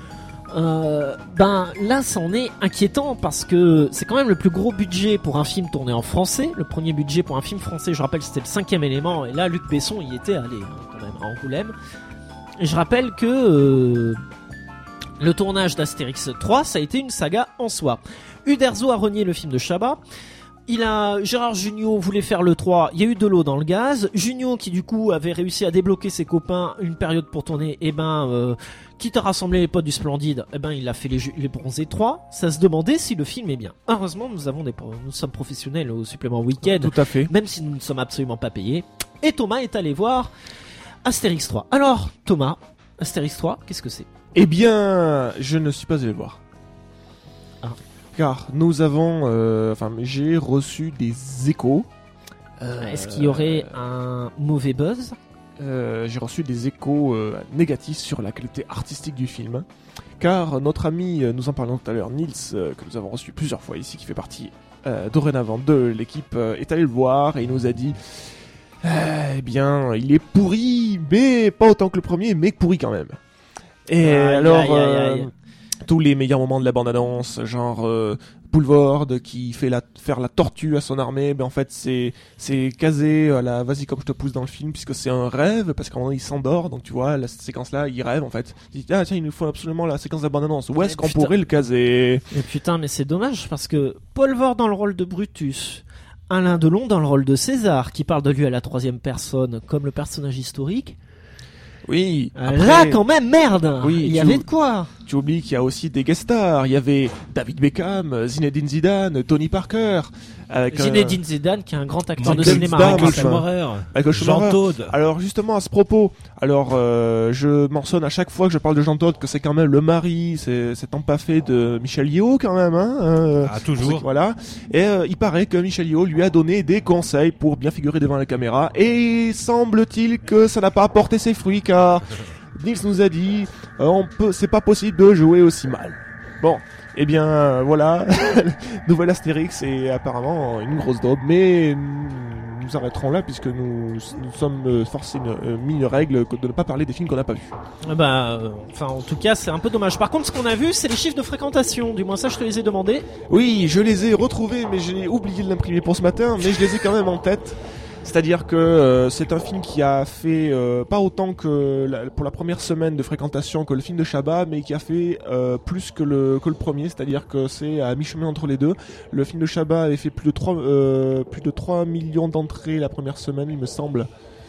Là ça en est inquiétant parce que c'est quand même le plus gros budget pour un film tourné en français. Le premier budget pour un film français, je rappelle, c'était le 5e élément, et là Luc Besson y était allé quand même à Angoulême. Et je rappelle que le tournage d'Astérix 3, ça a été une saga en soi. Uderzo a renié le film de Chabat. Gérard Jugnot voulait faire le 3, il y a eu de l'eau dans le gaz. Jugnot qui du coup avait réussi à débloquer ses copains une période pour tourner, quitte à rassembler les potes du Splendide, il a fait les Bronzés 3. Ça se demandait si le film est bien. Heureusement nous sommes professionnels au supplément week-end. Tout à fait. Même si nous ne sommes absolument pas payés. Et Thomas est allé voir Astérix 3. Alors Thomas, Astérix 3, qu'est-ce que c'est ? Eh bien, je ne suis pas allé le voir. Car nous avons, j'ai reçu des échos. Est-ce qu'il y aurait un mauvais buzz ? J'ai reçu des échos négatifs sur la qualité artistique du film. Car notre ami, nous en parlions tout à l'heure, Nils, que nous avons reçu plusieurs fois ici, qui fait partie dorénavant de l'équipe, est allé le voir et il nous a dit eh bien, il est pourri, mais pas autant que le premier, mais pourri quand même. Et tous les meilleurs moments de la bande-annonce, genre Boulevard qui fait faire la tortue à son armée, en fait c'est casé à la vas-y comme je te pousse dans le film, puisque c'est un rêve, parce qu'à un moment il s'endort, donc tu vois, la séquence là, il rêve en fait. Il dit tiens, il nous faut absolument la séquence de la bande-annonce, où est-ce qu'on pourrait le caser ? Mais putain, mais c'est dommage, parce que Paul Vore dans le rôle de Brutus, Alain Delon dans le rôle de César, qui parle de lui à la 3e personne, comme le personnage historique. Oui. Après, là, quand même, merde. Oui, il y avait de quoi. Tu oublies qu'il y a aussi des guest stars. Il y avait David Beckham, Zinedine Zidane, Tony Parker. Zinedine Zidane, qui est un grand acteur de cinéma. Michael Schumacher. Alors justement, à ce propos, je mentionne à chaque fois que je parle de Jean Todt que c'est quand même le mari, c'est empaffé de Michel Yeo quand même. Toujours. Voilà. Et il paraît que Michel Yeo lui a donné des conseils pour bien figurer devant la caméra. Et semble-t-il que ça n'a pas apporté ses fruits, car Nils nous a dit c'est pas possible de jouer aussi mal. Bon, eh bien voilà, nouvelle Astérix est apparemment une grosse daube, mais nous arrêterons là puisque nous sommes forcés mis une règle de ne pas parler des films qu'on n'a pas vus. En tout cas c'est un peu dommage. Par contre ce qu'on a vu c'est les chiffres de fréquentation, du moins ça je te les ai demandés. Oui, je les ai retrouvés mais j'ai oublié de l'imprimer pour ce matin, mais je les ai quand même en tête. C'est-à-dire que c'est un film qui a fait pas autant que pour la première semaine de fréquentation que le film de Chabat, mais qui a fait plus que le premier, c'est-à-dire que c'est à mi-chemin entre les deux. Le film de Chabat avait fait plus de 3 millions d'entrées la première semaine, il me semble.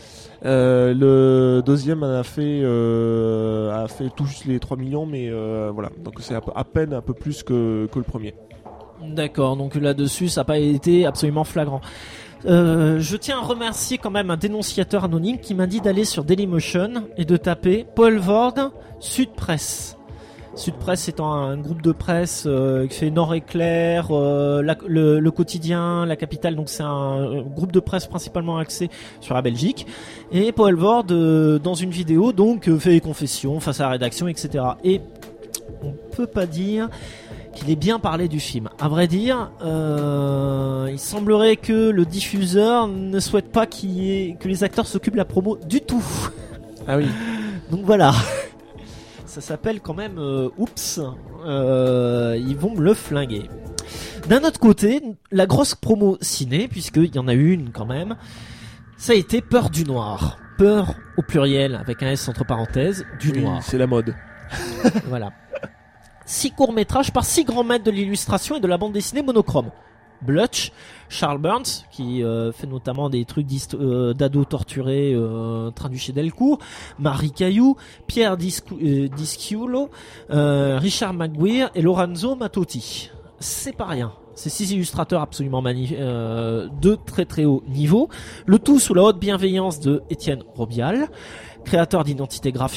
Le deuxième a fait tout juste les 3 millions, mais voilà. Donc c'est à peine un peu plus que le premier. D'accord, donc là-dessus ça n'a pas été absolument flagrant. Je tiens à remercier quand même un dénonciateur anonyme qui m'a dit d'aller sur Dailymotion et de taper Paul Vord Sud Presse. Sud Presse étant un groupe de presse qui fait Nord-Éclair, le quotidien, la capitale, donc c'est un groupe de presse principalement axé sur la Belgique. Et Paul Vord dans une vidéo donc fait des confessions face à la rédaction, etc. Et on peut pas dire qu'il ait bien parlé du film. À vrai dire, il semblerait que le diffuseur ne souhaite pas que les acteurs s'occupent de la promo du tout. Ah oui. Donc voilà. Ça s'appelle quand même oups. Ils vont me le flinguer. D'un autre côté, la grosse promo ciné, puisqu'il y en a eu une quand même, ça a été Peur du Noir. Peur au pluriel, avec un S entre parenthèses, du noir. C'est la mode. Voilà. 6 courts-métrages par 6 grands maîtres de l'illustration et de la bande dessinée monochrome. Blutch, Charles Burns, qui fait notamment des trucs d'ados torturés traduits chez Delcourt, Marie Caillou, Pierre Disciulo, Richard McGuire et Lorenzo Mattotti. C'est pas rien. C'est 6 illustrateurs absolument de très très haut niveau. Le tout sous la haute bienveillance de Étienne Robial, créateur d'identité graphique,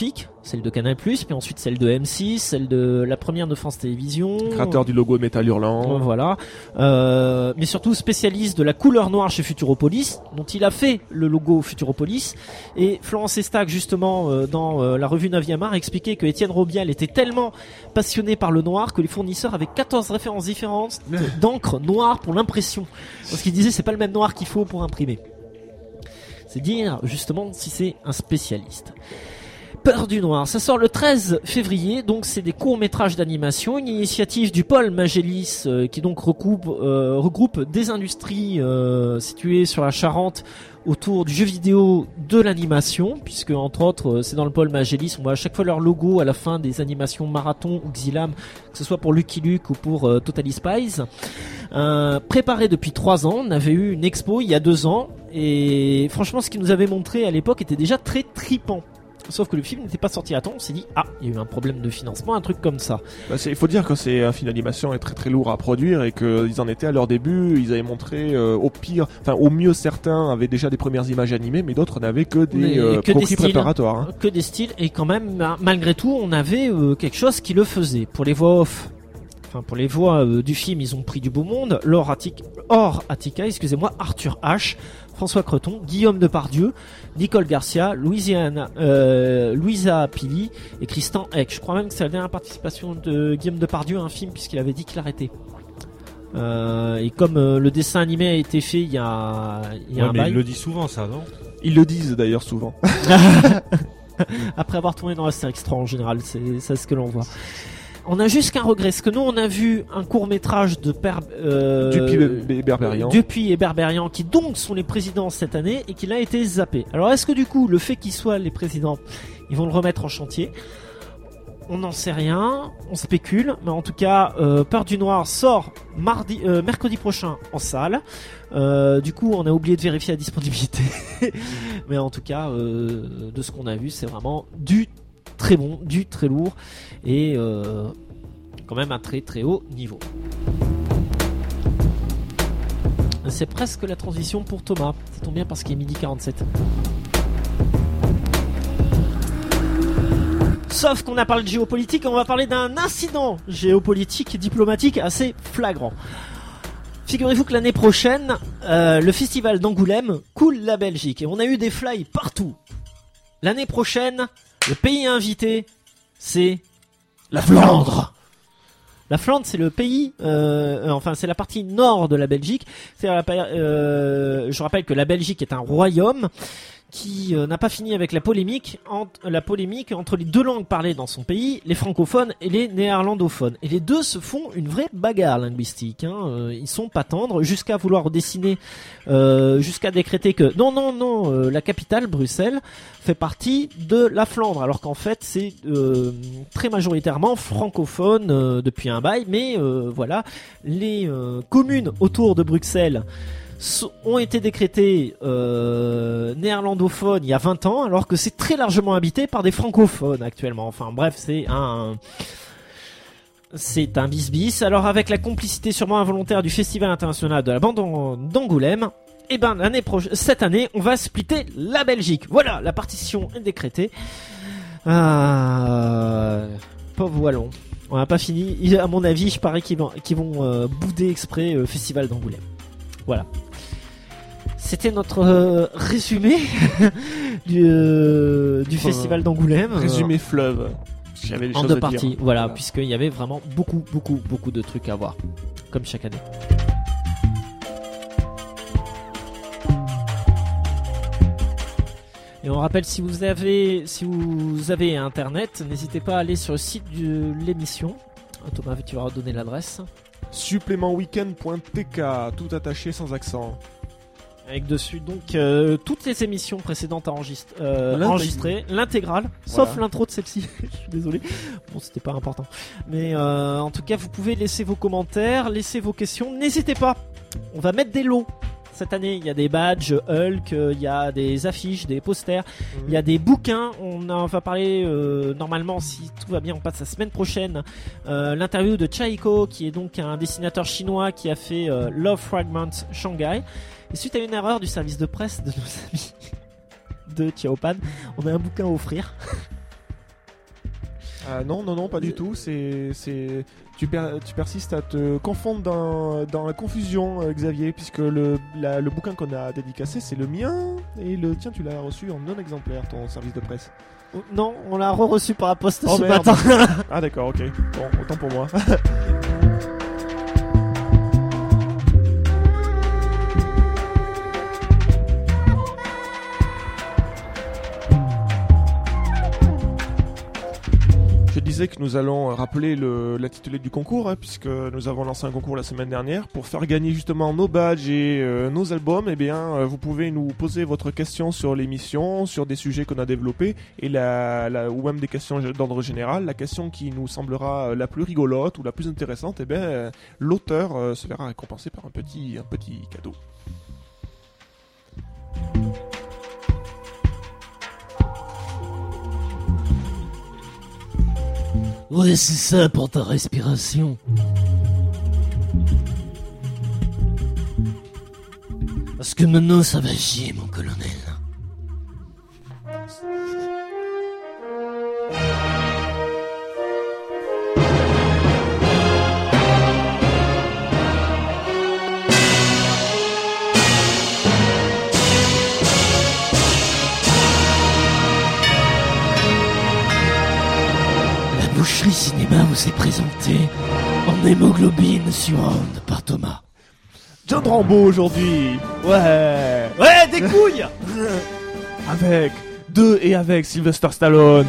celle de Canal+, puis ensuite celle de M6, celle de la première de France Télévisions. Créateur du logo de Métal Hurlant. Voilà. Mais surtout spécialiste de la couleur noire chez Futuropolis, dont il a fait le logo Futuropolis. Et Florence Estac, justement, dans la revue 9e art, a expliqué que Étienne Robial était tellement passionné par le noir que les fournisseurs avaient 14 références différentes d'encre noire pour l'impression. Parce qu'il disait c'est pas le même noir qu'il faut pour imprimer. C'est dire justement si c'est un spécialiste. Peur du noir, ça sort le 13 février, donc c'est des courts-métrages d'animation, une initiative du pôle Magélis qui donc regroupe des industries situées sur la Charente autour du jeu vidéo, de l'animation, puisque entre autres c'est dans le pôle Magélis, on voit à chaque fois leur logo à la fin des animations Marathon ou Xilam, que ce soit pour Lucky Luke ou pour Totally Spies. Préparé depuis 3 ans, on avait eu une expo il y a 2 ans, et franchement ce qu'ils nous avaient montré à l'époque était déjà très tripant. Sauf que le film n'était pas sorti à temps, on s'est dit il y a eu un problème de financement, un truc comme ça. Il faut dire que c'est un film d'animation est très très lourd à produire et qu'ils en étaient à leur début. Ils avaient montré au mieux certains avaient déjà des premières images animées, mais d'autres n'avaient que des croquis préparatoires. Hein. Que des styles, et quand même malgré tout on avait quelque chose qui le faisait. Pour les voix off, pour les voix du film, ils ont pris du beau monde. Laure Attica, Arthur H, François Creton, Guillaume Depardieu, Nicole Garcia, Louisa Pili et Tristan Eck. Je crois même que c'est la dernière participation de Guillaume Depardieu à un film, puisqu'il avait dit qu'il arrêtait. Et comme le dessin animé a été fait il y a un bail. Il le dit souvent ça, non ? Ils le disent d'ailleurs souvent. Après avoir tourné dans Astérix 3 en général, c'est ce que l'on voit. On a juste qu'un regret, parce que nous on a vu un court-métrage de Dupuis et Berberian, qui donc sont les présidents cette année, et qui a été zappé. Alors est-ce que du coup le fait qu'ils soient les présidents, ils vont le remettre en chantier ? On n'en sait rien, on spécule, mais en tout cas Peur du Noir sort mercredi prochain en salle. Du coup on a oublié de vérifier la disponibilité, mais en tout cas de ce qu'on a vu, c'est vraiment du très bon, du très lourd, et quand même un très très haut niveau. C'est presque la transition pour Thomas, ça tombe bien parce qu'il est 12h47. Sauf qu'on a parlé de géopolitique, et on va parler d'un incident géopolitique et diplomatique assez flagrant. Figurez-vous que l'année prochaine, le festival d'Angoulême coule la Belgique, et on a eu des fly partout. L'année prochaine, le pays invité, c'est la Flandre. La Flandre, c'est le pays, c'est la partie nord de la Belgique. Je rappelle que la Belgique est un royaume qui n'a pas fini avec la polémique entre les deux langues parlées dans son pays, les francophones et les néerlandophones. Et les deux se font une vraie bagarre linguistique. Ils sont pas tendres, jusqu'à vouloir dessiner, jusqu'à décréter que non, la capitale, Bruxelles, fait partie de la Flandre, alors qu'en fait c'est très majoritairement francophone depuis un bail. Mais voilà, les communes autour de Bruxelles ont été décrétés néerlandophones il y a 20 ans, alors que c'est très largement habité par des francophones actuellement. Enfin bref, c'est un bis-bis. Alors avec la complicité sûrement involontaire du Festival international de la bande d'Angoulême, cette année on va splitter la Belgique. Voilà, la partition est décrétée. Pauvre Wallon. On n'a pas fini. À mon avis, je parie qu'ils vont bouder exprès le Festival d'Angoulême. Voilà. C'était notre résumé du Festival d'Angoulême. Résumé fleuve. J'avais des en choses deux à parties. dire. Voilà, puisqu'il y avait vraiment beaucoup de trucs à voir, comme chaque année. Et on rappelle, si vous avez internet, n'hésitez pas à aller sur le site de l'émission. Thomas, tu vas donner l'adresse. Supplémentweekend.tk, tout attaché sans accent. Avec dessus donc toutes les émissions précédentes enregistrées, l'intégrale, sauf l'intro de celle-ci. Je suis désolé, bon c'était pas important. Mais en tout cas vous pouvez laisser vos commentaires, laisser vos questions, n'hésitez pas. On va mettre des lots. Cette année, il y a des badges Hulk, il y a des affiches, des posters, il y a des bouquins. On va parler normalement, si tout va bien, on passe la semaine prochaine, l'interview de Chaiko, qui est donc un dessinateur chinois qui a fait Love Fragments Shanghai. Et suite à une erreur du service de presse de nos amis de Chiaopan, on a un bouquin à offrir. Non, pas du tout. Tu persistes à te confondre dans la confusion, Xavier, puisque le bouquin qu'on a dédicacé, c'est le mien, et le tien, tu l'as reçu en non-exemplaire, ton service de presse. Non, on l'a reçu par la poste ce matin. Ah d'accord, ok. Bon, autant pour moi. Je disais que nous allons rappeler l'intitulé du concours, puisque nous avons lancé un concours la semaine dernière pour faire gagner justement nos badges et nos albums. Eh bien, vous pouvez nous poser votre question sur l'émission, sur des sujets qu'on a développés, et ou même des questions d'ordre général. La question qui nous semblera la plus rigolote ou la plus intéressante, eh bien, l'auteur se verra récompensé par un petit cadeau. Ouais, c'est ça pour ta respiration. Parce que maintenant ça va chier, mon colonel. Boucherie Cinéma vous est présenté en hémoglobine surround par Thomas. John Rambo aujourd'hui. Ouais, des couilles. avec Sylvester Stallone.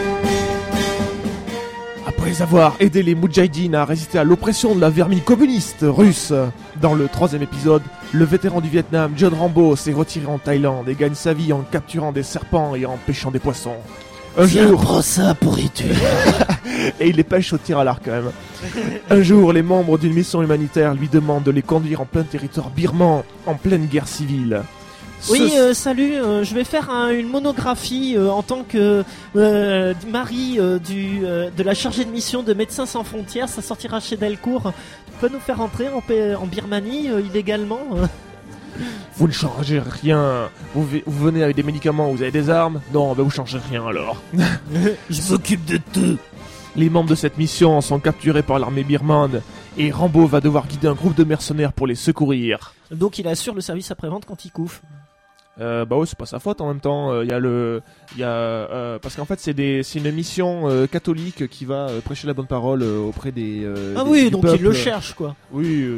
Après avoir aidé les Moudjahidines à résister à l'oppression de la vermine communiste russe, dans le 3e épisode, le vétéran du Vietnam, John Rambo, s'est retiré en Thaïlande et gagne sa vie en capturant des serpents et en pêchant des poissons. Un jour, prends ça pour y tuer. Et il les pêche au tir à l'arc quand même. Un jour, les membres d'une mission humanitaire lui demandent de les conduire en plein territoire birman, en pleine guerre civile. Oui, salut, je vais faire une monographie en tant que mari de la chargée de mission de Médecins Sans Frontières. Ça sortira chez Delcourt. Tu peux nous faire entrer en Birmanie illégalement Vous ne changez rien. Vous venez avec des médicaments, vous avez des armes. Non, vous changez rien alors. Je m'occupe de tout. Les membres de cette mission sont capturés par l'armée birmane et Rambo va devoir guider un groupe de mercenaires pour les secourir. Donc il assure le service après-vente quand il couffe. Ouais, c'est pas sa faute en même temps. Parce qu'en fait c'est une mission catholique qui va prêcher la bonne parole auprès des. Donc peuple. il le cherche quoi. Oui,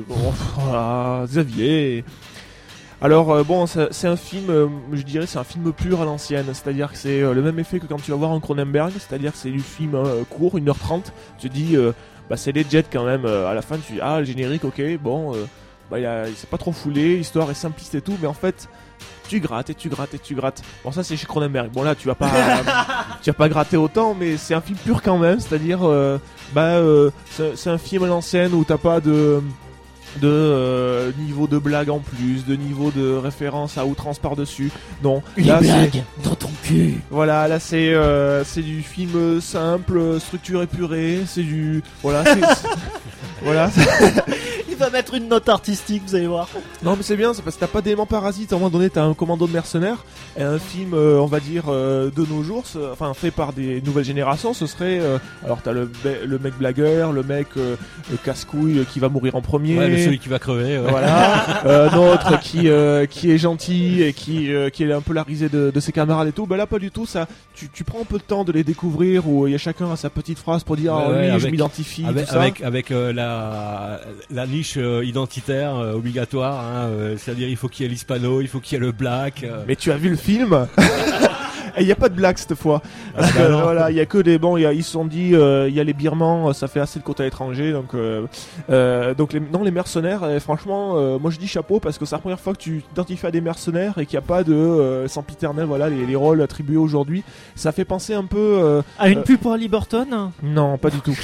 Xavier. Alors c'est un film, je dirais c'est un film pur à l'ancienne, c'est-à-dire que c'est le même effet que quand tu vas voir un Cronenberg, c'est-à-dire que c'est du film court, 1h30, tu te dis c'est legit quand même, à la fin tu dis le générique ok, il s'est pas trop foulé, l'histoire est simpliste et tout, mais en fait tu grattes et tu grattes et tu grattes. Bon ça c'est chez Cronenberg, bon là tu vas pas gratter autant, mais c'est un film pur quand même, c'est-à-dire c'est un film à l'ancienne où t'as pas de niveau de blague en plus, de niveau de référence à outrance par-dessus. Non, une là, blague dans ton cul. Voilà, là c'est du film simple, structure épurée, c'est du voilà. Voilà. Il va mettre une note artistique, vous allez voir. Non mais c'est bien, c'est parce que t'as pas d'éléments parasites. À un moment donné, t'as un commando de mercenaires et un film, on va dire de nos jours, fait par des nouvelles générations. Ce serait alors t'as le mec blagueur, le mec casse-couille qui va mourir en premier. Ouais, celui qui va crever. Ouais. Voilà. Un autre qui est gentil et qui est un peu la risée de ses camarades et tout. Là pas du tout. Ça, tu prends un peu de temps de les découvrir où il y a chacun a sa petite phrase pour dire je m'identifie. Avec la niche identitaire obligatoire, c'est-à-dire il faut qu'il y ait l'hispano, il faut qu'il y ait le black. Mais tu as vu le film? Et il n'y a pas de blague cette fois. Parce que voilà, il y a que des ils se sont dit il y a les Birmans, ça fait assez de quotas étrangers, donc les mercenaires, franchement moi je dis chapeau parce que c'est la première fois que tu t'identifies à des mercenaires et qu'il n'y a pas de sempiternel, voilà les rôles attribués aujourd'hui. Ça fait penser un peu à une pub pour Halliburton. Non, pas du tout.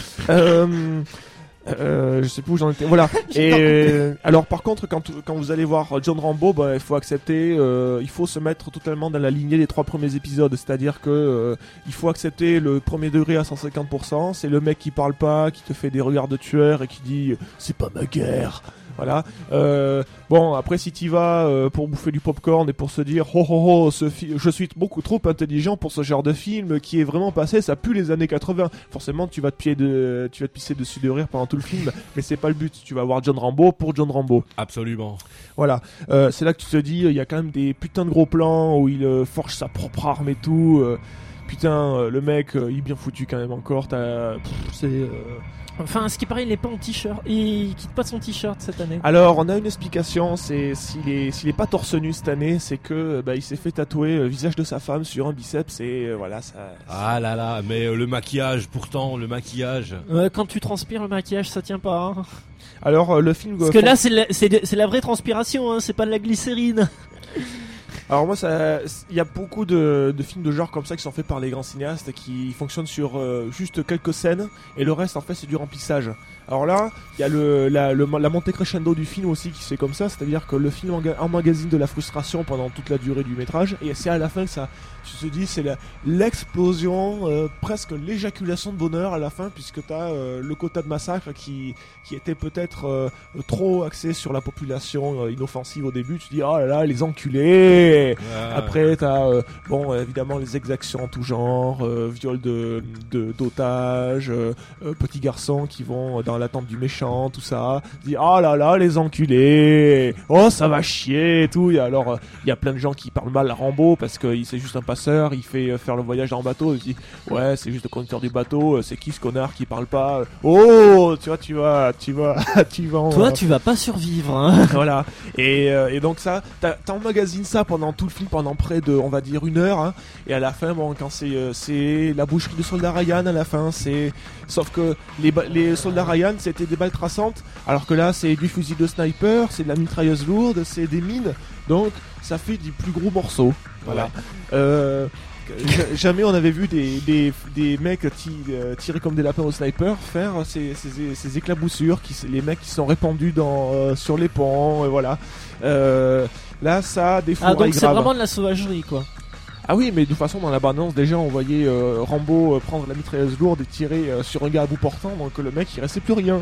Je sais plus où j'en étais. Voilà. Et alors par contre quand vous allez voir John Rambo, il faut accepter, il faut se mettre totalement dans la lignée des 3 premiers épisodes, c'est-à-dire que il faut accepter le premier degré à 150%. C'est le mec qui parle pas, qui te fait des regards de tueur et qui dit c'est pas ma guerre. Voilà. Bon, après, si t'y vas pour bouffer du popcorn et pour se dire je suis beaucoup trop intelligent pour ce genre de film qui est vraiment passé, ça pue les années 80. Forcément, tu vas te pisser dessus de rire pendant tout le film, mais c'est pas le but. Tu vas voir John Rambo pour John Rambo. Absolument. Voilà. C'est là que tu te dis, il y a quand même des putains de gros plans où il forge sa propre arme et tout. Putain, le mec, il est bien foutu quand même encore. Enfin, ce qui paraît, il est pas en t-shirt. Il quitte pas son t-shirt cette année. Alors, on a une explication. C'est s'il est pas torse nu cette année, c'est que il s'est fait tatouer le visage de sa femme sur un biceps et voilà ça. Ah là là, mais le maquillage, pourtant le maquillage. Quand tu transpires, le maquillage, ça tient pas. Hein. Alors, le film. Parce que là, c'est la vraie transpiration. Hein, c'est pas de la glycérine. Alors moi, il y a beaucoup de films de genre comme ça qui sont faits par les grands cinéastes qui fonctionnent sur juste quelques scènes et le reste en fait c'est du remplissage. Alors là, il y a la montée crescendo du film aussi qui se fait comme ça, c'est-à-dire que le film emmagasine de la frustration pendant toute la durée du métrage et c'est à la fin que ça, tu te dis, c'est l'explosion, presque l'éjaculation de bonheur à la fin puisque t'as le quota de massacre qui était peut-être trop axé sur la population inoffensive au début. Tu te dis oh là là les enculés. Après t'as évidemment les exactions en tout genre, viol d'otages, petits garçons qui vont dans l'attente du méchant, tout ça. Tu te dis oh là là les enculés. Oh ça va chier et tout. Et alors il y a plein de gens qui parlent mal à Rambo parce que c'est juste un passeur, il fait faire le voyage en bateau. Il dit ouais c'est juste le conducteur du bateut. C'est qui ce connard qui parle pas? Oh tu vas toi tu vas pas survivre hein. Voilà et donc ça t'emmagasines ça pendant tout le film, pendant près de on va dire 1 heure hein. Et à la fin quand c'est la boucherie de soldats Ryan à la fin, sauf que les soldats Ryan c'était des balles traçantes alors que là c'est du fusil de sniper, c'est de la mitrailleuse lourde, c'est des mines, donc ça fait du plus gros morceaux. Voilà. Jamais on avait vu des mecs tirer comme des lapins au sniper faire ces éclaboussures, les mecs qui sont répandus sur les ponts, voilà. Là, ça des fourrailles donc c'est graves. vraiment de la sauvagerie, quoi. Ah oui, mais de toute façon, dans la bande-annonce, déjà, on voyait Rambo prendre la mitrailleuse lourde et tirer sur un gars à bout portant, donc le mec, il restait plus rien.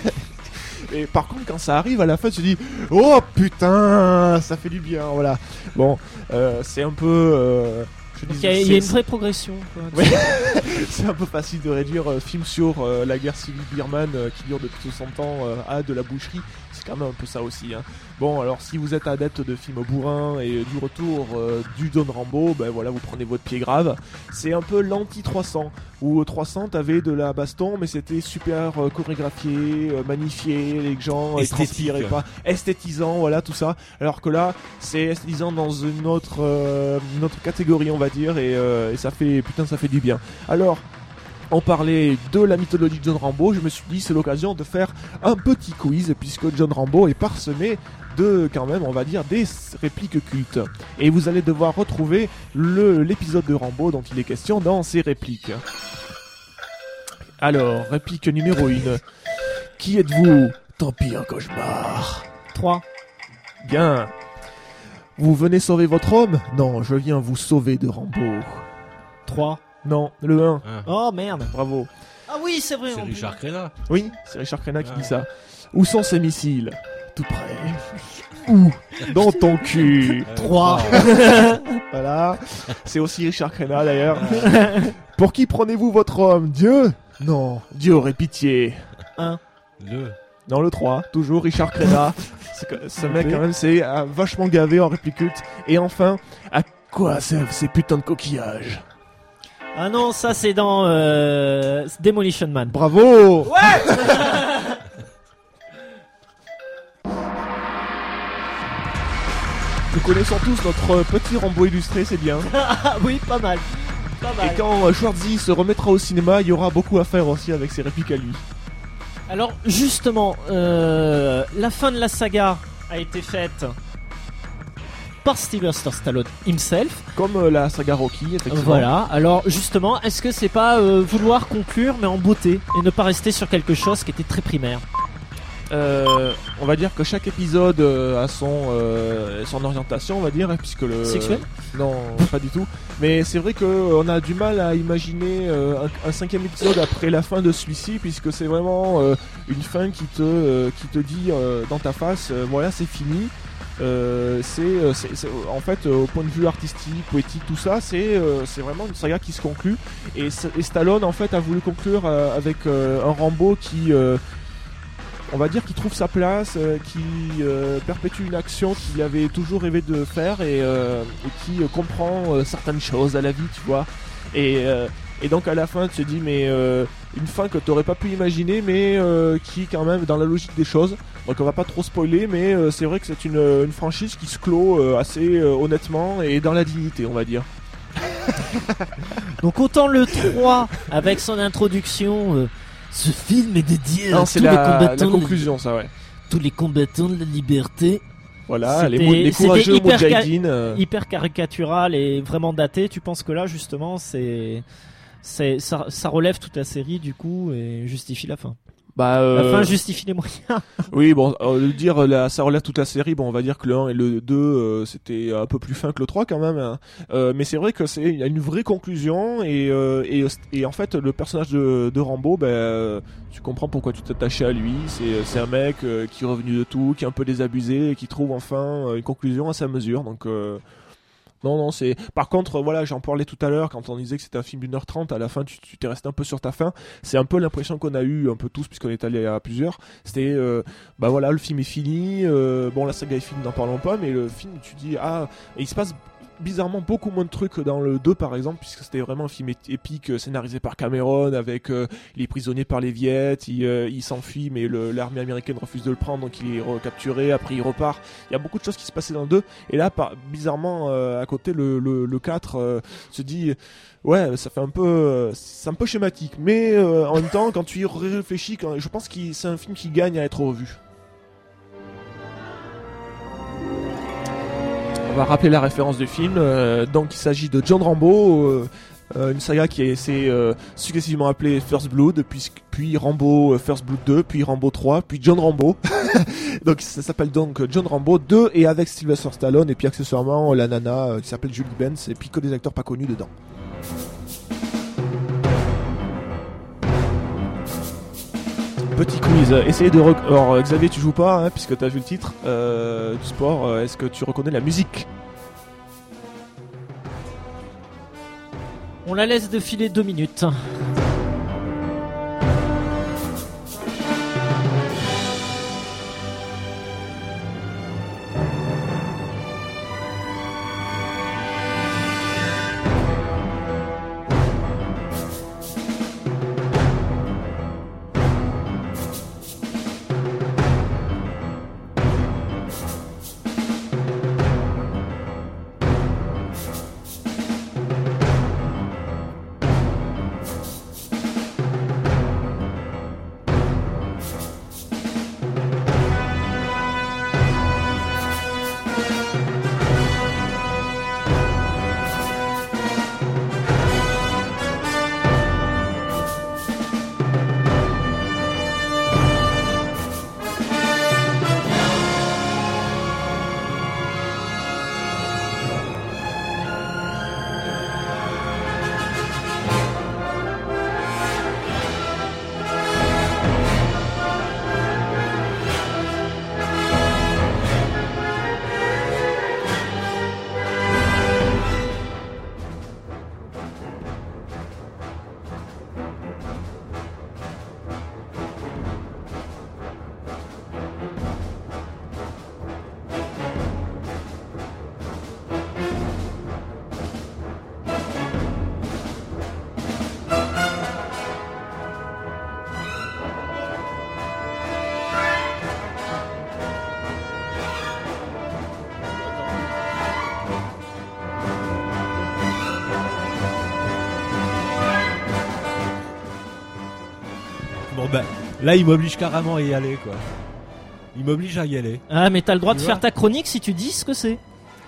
Et par contre, quand ça arrive à la fin, tu te dis oh putain, ça fait du bien, voilà. Bon, c'est un peu... il y a une vraie progression. Quoi. Ouais. C'est un peu facile de réduire film sur la guerre civile birmane qui dure depuis 60 ans à de la boucherie. C'est quand même un peu ça aussi. Hein. Bon, alors si vous êtes adepte de films bourrins et du retour du Don Rambo, ben voilà, vous prenez votre pied grave. C'est un peu l'anti-300, où 300 t'avais de la baston, mais c'était super chorégraphié, magnifié, les gens transpiraient pas, esthétisant, voilà tout ça. Alors que là, c'est esthétisant dans une autre catégorie, on va dire, et ça fait du bien. Alors, on parlait de la mythologie de John Rambo, je me suis dit c'est l'occasion de faire un petit quiz puisque John Rambo est parsemé de, quand même, on va dire, des répliques cultes. Et vous allez devoir retrouver l'épisode de Rambo dont il est question dans ces répliques. Alors, réplique numéro 1. Qui êtes-vous? Tant pis, un cauchemar. 3. Bien. Vous venez sauver votre homme? Non, je viens vous sauver de Rambo. 3. Non, le 1. Oh merde. Bravo. Ah oui, c'est vrai. C'est Richard Crenna. Oui, c'est Richard Crenna qui dit ça. Où sont ces missiles? Tout près. Où? Dans ton cul. 3. Voilà. C'est aussi Richard Crenna d'ailleurs. Pour qui prenez-vous votre homme? Dieu? Non, Dieu aurait pitié. 1. Non, le 3. Toujours Richard Crenna. Ce mec quand même c'est vachement gavé en réplique culte. Et enfin, à quoi servent ces putains de coquillages? Ah non, ça c'est dans Demolition Man. Bravo. Ouais. Nous connaissons tous notre petit Rambo illustré, c'est bien. Oui, pas mal. Et quand Schwarzy se remettra au cinéma, il y aura beaucoup à faire aussi avec ses répliques à lui. Alors justement, la fin de la saga a été faite par Sylvester Stallone himself. Comme la saga Rocky, effectivement. Voilà, alors justement, est-ce que c'est pas vouloir conclure mais en beauté et ne pas rester sur quelque chose qui était très primaire? On va dire que chaque épisode a son orientation, on va dire, puisque le sexuel. Non, pas du tout. Mais c'est vrai qu'on a du mal à imaginer un 5e épisode après la fin de celui-ci, puisque c'est vraiment une fin qui te dit dans ta face, voilà, c'est fini. En fait, au point de vue artistique, poétique, tout ça, c'est vraiment une saga qui se conclut. Et Stallone, en fait, a voulu conclure avec un Rambo qui on va dire qu'il trouve sa place, qui perpétue une action qu'il avait toujours rêvé de faire et qui comprend certaines choses à la vie, tu vois. Et donc à la fin, tu te dis, mais une fin que tu n'aurais pas pu imaginer, mais qui est quand même dans la logique des choses. Donc on va pas trop spoiler, mais c'est vrai que c'est une franchise qui se clôt assez honnêtement et dans la dignité, on va dire. Donc autant le 3, avec son introduction... ce film est dédié à tous les combattants. La conclusion, ça, ouais. Tous les combattants de la liberté. Voilà, les courageux Moudjahidines. Hyper caricatural et vraiment daté. Tu penses que là, justement, ça relève toute la série, du coup, et justifie la fin. La fin justifie les moyens. Oui, bon, ça relève toute la série. Bon, on va dire que le 1 et le 2, c'était un peu plus fin que le 3 quand même. Hein. Mais c'est vrai il y a une vraie conclusion et en fait, le personnage de Rambo, tu comprends pourquoi tu t'attachais à lui. C'est un mec qui est revenu de tout, qui est un peu désabusé et qui trouve enfin une conclusion à sa mesure. Donc non, c'est... Par contre, voilà, j'en parlais tout à l'heure quand on disait que c'était un film d'1h30, à la fin tu t'es resté un peu sur ta fin. C'est un peu l'impression qu'on a eu un peu tous, puisqu'on est allé à plusieurs. C'était, voilà, le film est fini, la saga est finie, n'en parlons pas, mais le film, tu dis, il se passe bizarrement beaucoup moins de trucs dans le 2 par exemple, puisque c'était vraiment un film épique scénarisé par Cameron avec il est prisonnier par les Viets, il s'enfuit mais l'armée américaine refuse de le prendre, donc il est recapturé, après il repart. Il y a beaucoup de choses qui se passaient dans le 2 et là bizarrement à côté le 4 se dit ouais, c'est un peu schématique, mais en même temps quand tu y réfléchis, je pense que c'est un film qui gagne à être revu. On va rappeler la référence du film. Donc il s'agit de John Rambo, une saga qui s'est successivement appelée First Blood, puis Rambo First Blood 2, puis Rambo 3, puis John Rambo. Donc ça s'appelle donc John Rambo 2 et avec Sylvester Stallone et puis accessoirement la nana qui s'appelle Julie Benz et puis que des acteurs pas connus dedans. Petit quiz, essayez de... Alors Xavier, tu joues pas, hein, puisque tu as vu le titre du sport. Est-ce que tu reconnais la musique ? On la laisse défiler 2 minutes. Là, il m'oblige carrément à y aller, quoi. Il m'oblige à y aller. Ah, mais t'as le droit de faire ta chronique si tu dis ce que c'est.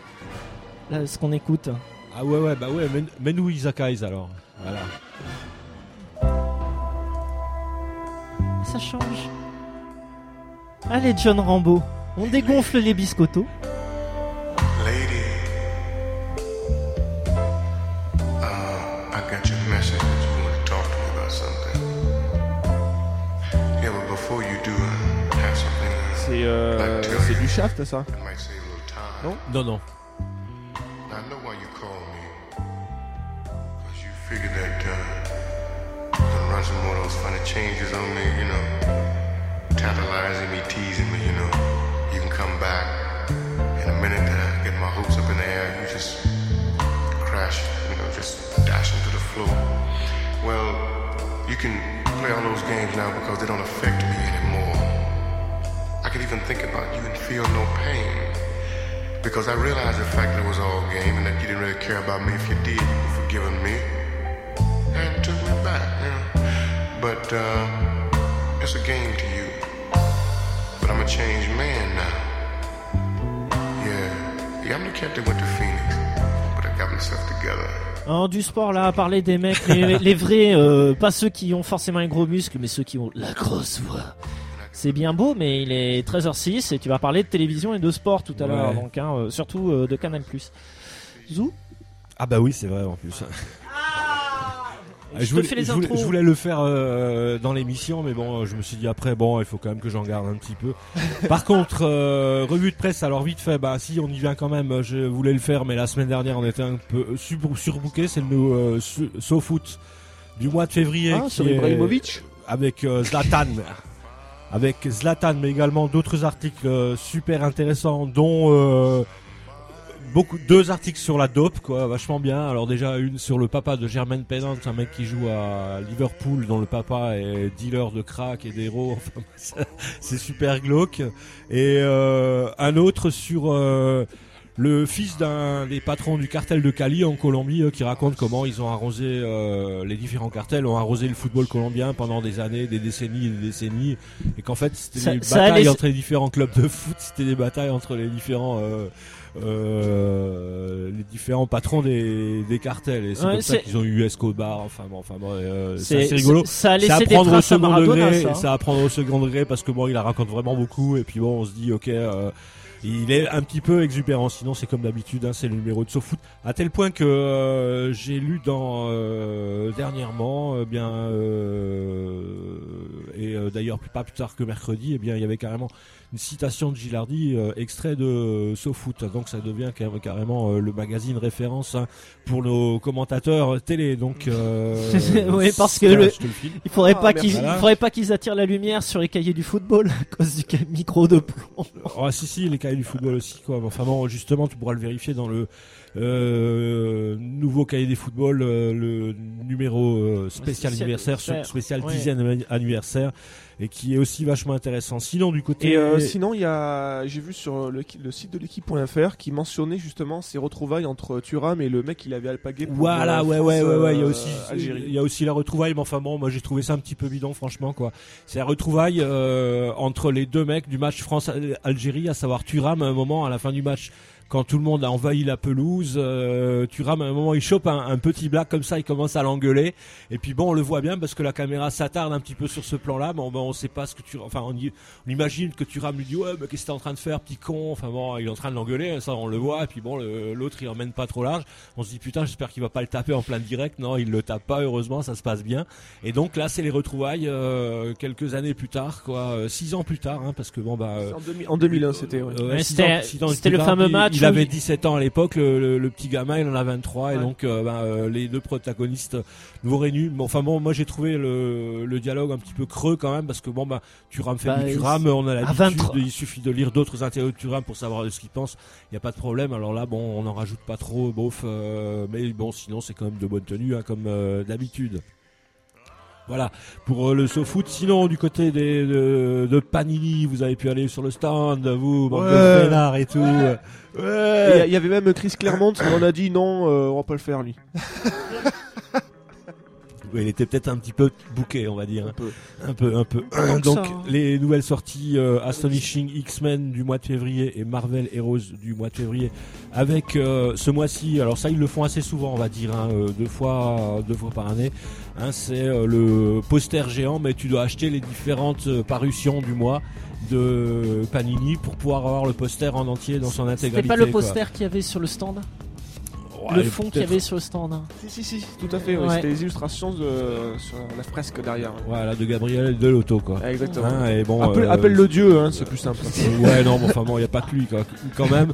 Là, ce qu'on écoute. Ah ouais, mets-nous Isaac Hayes alors. Voilà. Ça change. Allez, John Rambo, on dégonfle les biscottos. Lady, I got your message that you want to talk to me about something. Yeah, but before you do, I have something. C'est du Shaft, ça? It might save a little time. Non? Non. I know why you called me. Because you figured that you're gonna run some more of those funny changes on me, you know. Tantalizing me, teasing me, you know. You can come back in a minute that I get my hoops up in the air. You just crash, you know, just dash into the floor. Well, you can play all those games now because they don't affect me anymore. I could even think about you and feel no pain. Because I realized the fact that it was all game and that you didn't really care about me. If you did, you would have forgiven me and took me back, you know. But it's a game to you. But I'm a changed man now. Yeah, I'm the cat that went to Phoenix, but I got myself together. Alors, du sport là, à parler des mecs, les vrais, pas ceux qui ont forcément un gros muscle, mais ceux qui ont la grosse voix. C'est bien beau, mais il est 13h06 et tu vas parler de télévision et de sport tout à l'heure, donc surtout de Canal+. Zou ? Ah bah oui, c'est vrai en plus. Je voulais le faire dans l'émission, mais bon, je me suis dit après, il faut quand même que j'en garde un petit peu. Par contre, revue de presse, alors vite fait, si on y vient quand même, je voulais le faire, mais la semaine dernière on était un peu surbooké, c'est le SoFoot du mois de février. Sur Ibrahimovic avec Zlatan, mais également d'autres articles super intéressants, dont deux articles sur la dope, quoi, vachement bien. Alors déjà une sur le papa de Jermaine Pennant, un mec qui joue à Liverpool, dont le papa est dealer de crack et d'héros. Enfin, c'est super glauque. Et un autre sur le fils d'un des patrons du cartel de Cali en Colombie, qui raconte comment ils ont arrosé, les différents cartels ont arrosé le football colombien pendant des années, des décennies et des décennies, et qu'en fait c'était des batailles entre les différents clubs de foot, c'était des batailles entre les différents patrons des cartels, et c'est comme ça qu'ils ont eu Escobar. C'est assez rigolo. Ça a laissé des traces à Maradona, ça à prendre au second degré, parce que il la raconte vraiment beaucoup, et puis on se dit ok, il est un petit peu exubérant, sinon c'est comme d'habitude, c'est le numéro de SoFoot, à tel point que j'ai lu dernièrement, et d'ailleurs pas plus tard que mercredi, il y avait carrément une citation de Gilardi, extrait de SoFoot, donc ça devient carrément le magazine référence pour nos commentateurs télé, donc oui, parce que il faudrait pas qu'ils attirent la lumière sur les cahiers du football à cause du micro de plomb. Si, les cahiers du football aussi, quoi. Enfin justement, tu pourras le vérifier dans le nouveau cahier des footballs, le numéro spécial anniversaire, spécial 10e anniversaire, et qui est aussi vachement intéressant. Sinon du côté sinon j'ai vu sur le site de l'équipe.fr qui mentionnait justement ces retrouvailles entre Thuram et le mec qu'il avait alpagué pour il y a aussi la retrouvaille, mais moi j'ai trouvé ça un petit peu bidon, franchement, quoi. C'est la retrouvaille entre les deux mecs du match France-Algérie, à savoir Thuram à un moment, à la fin du match, quand tout le monde a envahi la pelouse, Thuram à un moment il chope un petit black comme ça, il commence à l'engueuler, et puis on le voit bien parce que la caméra s'attarde un petit peu sur ce plan-là, mais on sait pas ce que on imagine que Thuram lui dit ouais, mais qu'est-ce que t'es en train de faire, petit con, il est en train de l'engueuler, ça on le voit, et puis l'autre il emmène pas trop large, on se dit putain, j'espère qu'il va pas le taper en plein direct. Non, il le tape pas, heureusement, ça se passe bien. Et donc là c'est les retrouvailles quelques années plus tard, quoi, 6 ans plus tard, parce que en 2001 c'était c'était le fameux match. Il avait 17 ans à l'époque, le petit gamin, il en a 23, et donc les deux protagonistes nouveau réunis. Moi j'ai trouvé le dialogue un petit peu creux quand même, parce que Thuram fait du Thuram, on a l'habitude, il suffit de lire d'autres interviews de Thuram pour savoir de ce qu'il pense, il n'y a pas de problème. Alors là on n'en rajoute pas trop, mais sinon c'est quand même de bonne tenue, comme d'habitude. Voilà pour le SoFoot. Sinon du côté de Panini, vous avez pu aller sur le stand, vous, bande de peinards et tout. Ouais. Il y avait même Chris Claremont, on a dit non, on va pas le faire lui. Il était peut-être un petit peu bouqué, on va dire. Un peu. Donc les nouvelles sorties, Astonishing X-Men du mois de février et Marvel Heroes du mois de février, avec ce mois-ci, alors ça ils le font assez souvent, on va dire, deux fois par année. C'est le poster géant, mais tu dois acheter les différentes parutions du mois. de Panini pour pouvoir avoir le poster en entier dans son intégralité. C'était pas le poster qu'il y avait sur le stand? Le fond qu'il y avait sur le stand. Si, tout à fait. Ouais. C'était les illustrations sur la fresque derrière. Voilà, de Gabriel Delotto, quoi. Exactement. Et bon, appelle le dieu, hein, c'est plus simple. Ouais, non, mais enfin bon, il y a pas que lui, quoi, quand même.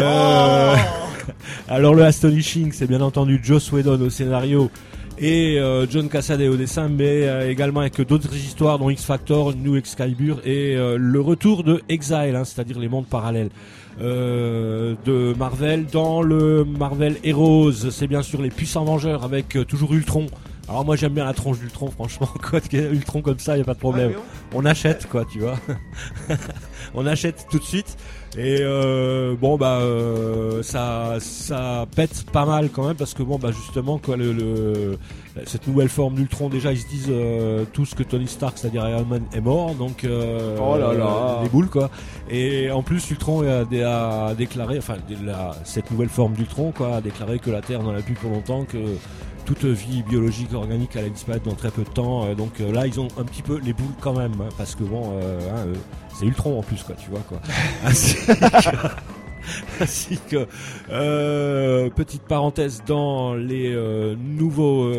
Alors le Astonishing, c'est bien entendu Joss Whedon au scénario et John Cassaday au dessin, mais également avec d'autres histoires dont X Factor, New Excalibur et le retour de Exile, hein, c'est-à-dire les mondes parallèles. De Marvel. Dans le Marvel Heroes, c'est bien sûr les puissants vengeurs avec toujours Ultron. Alors moi j'aime bien la tronche d'Ultron, franchement, quand il y a Ultron comme ça, il y a pas de problème. On achète, quoi, tu vois. On achète tout de suite. Et ça pète pas mal quand même, parce que justement, quoi, cette nouvelle forme d'Ultron, déjà ils se disent tous que Tony Stark, c'est-à-dire Iron Man, est mort, donc les boules, quoi. Et en plus Ultron a déclaré, cette nouvelle forme d'Ultron, quoi, a déclaré que la Terre n'en a plus pour longtemps, que toute vie biologique organique allait disparaître dans très peu de temps, donc là ils ont un petit peu les boules quand même, hein, parce que c'est Ultron en plus, quoi, tu vois, quoi. Ainsi que petite parenthèse dans les nouveaux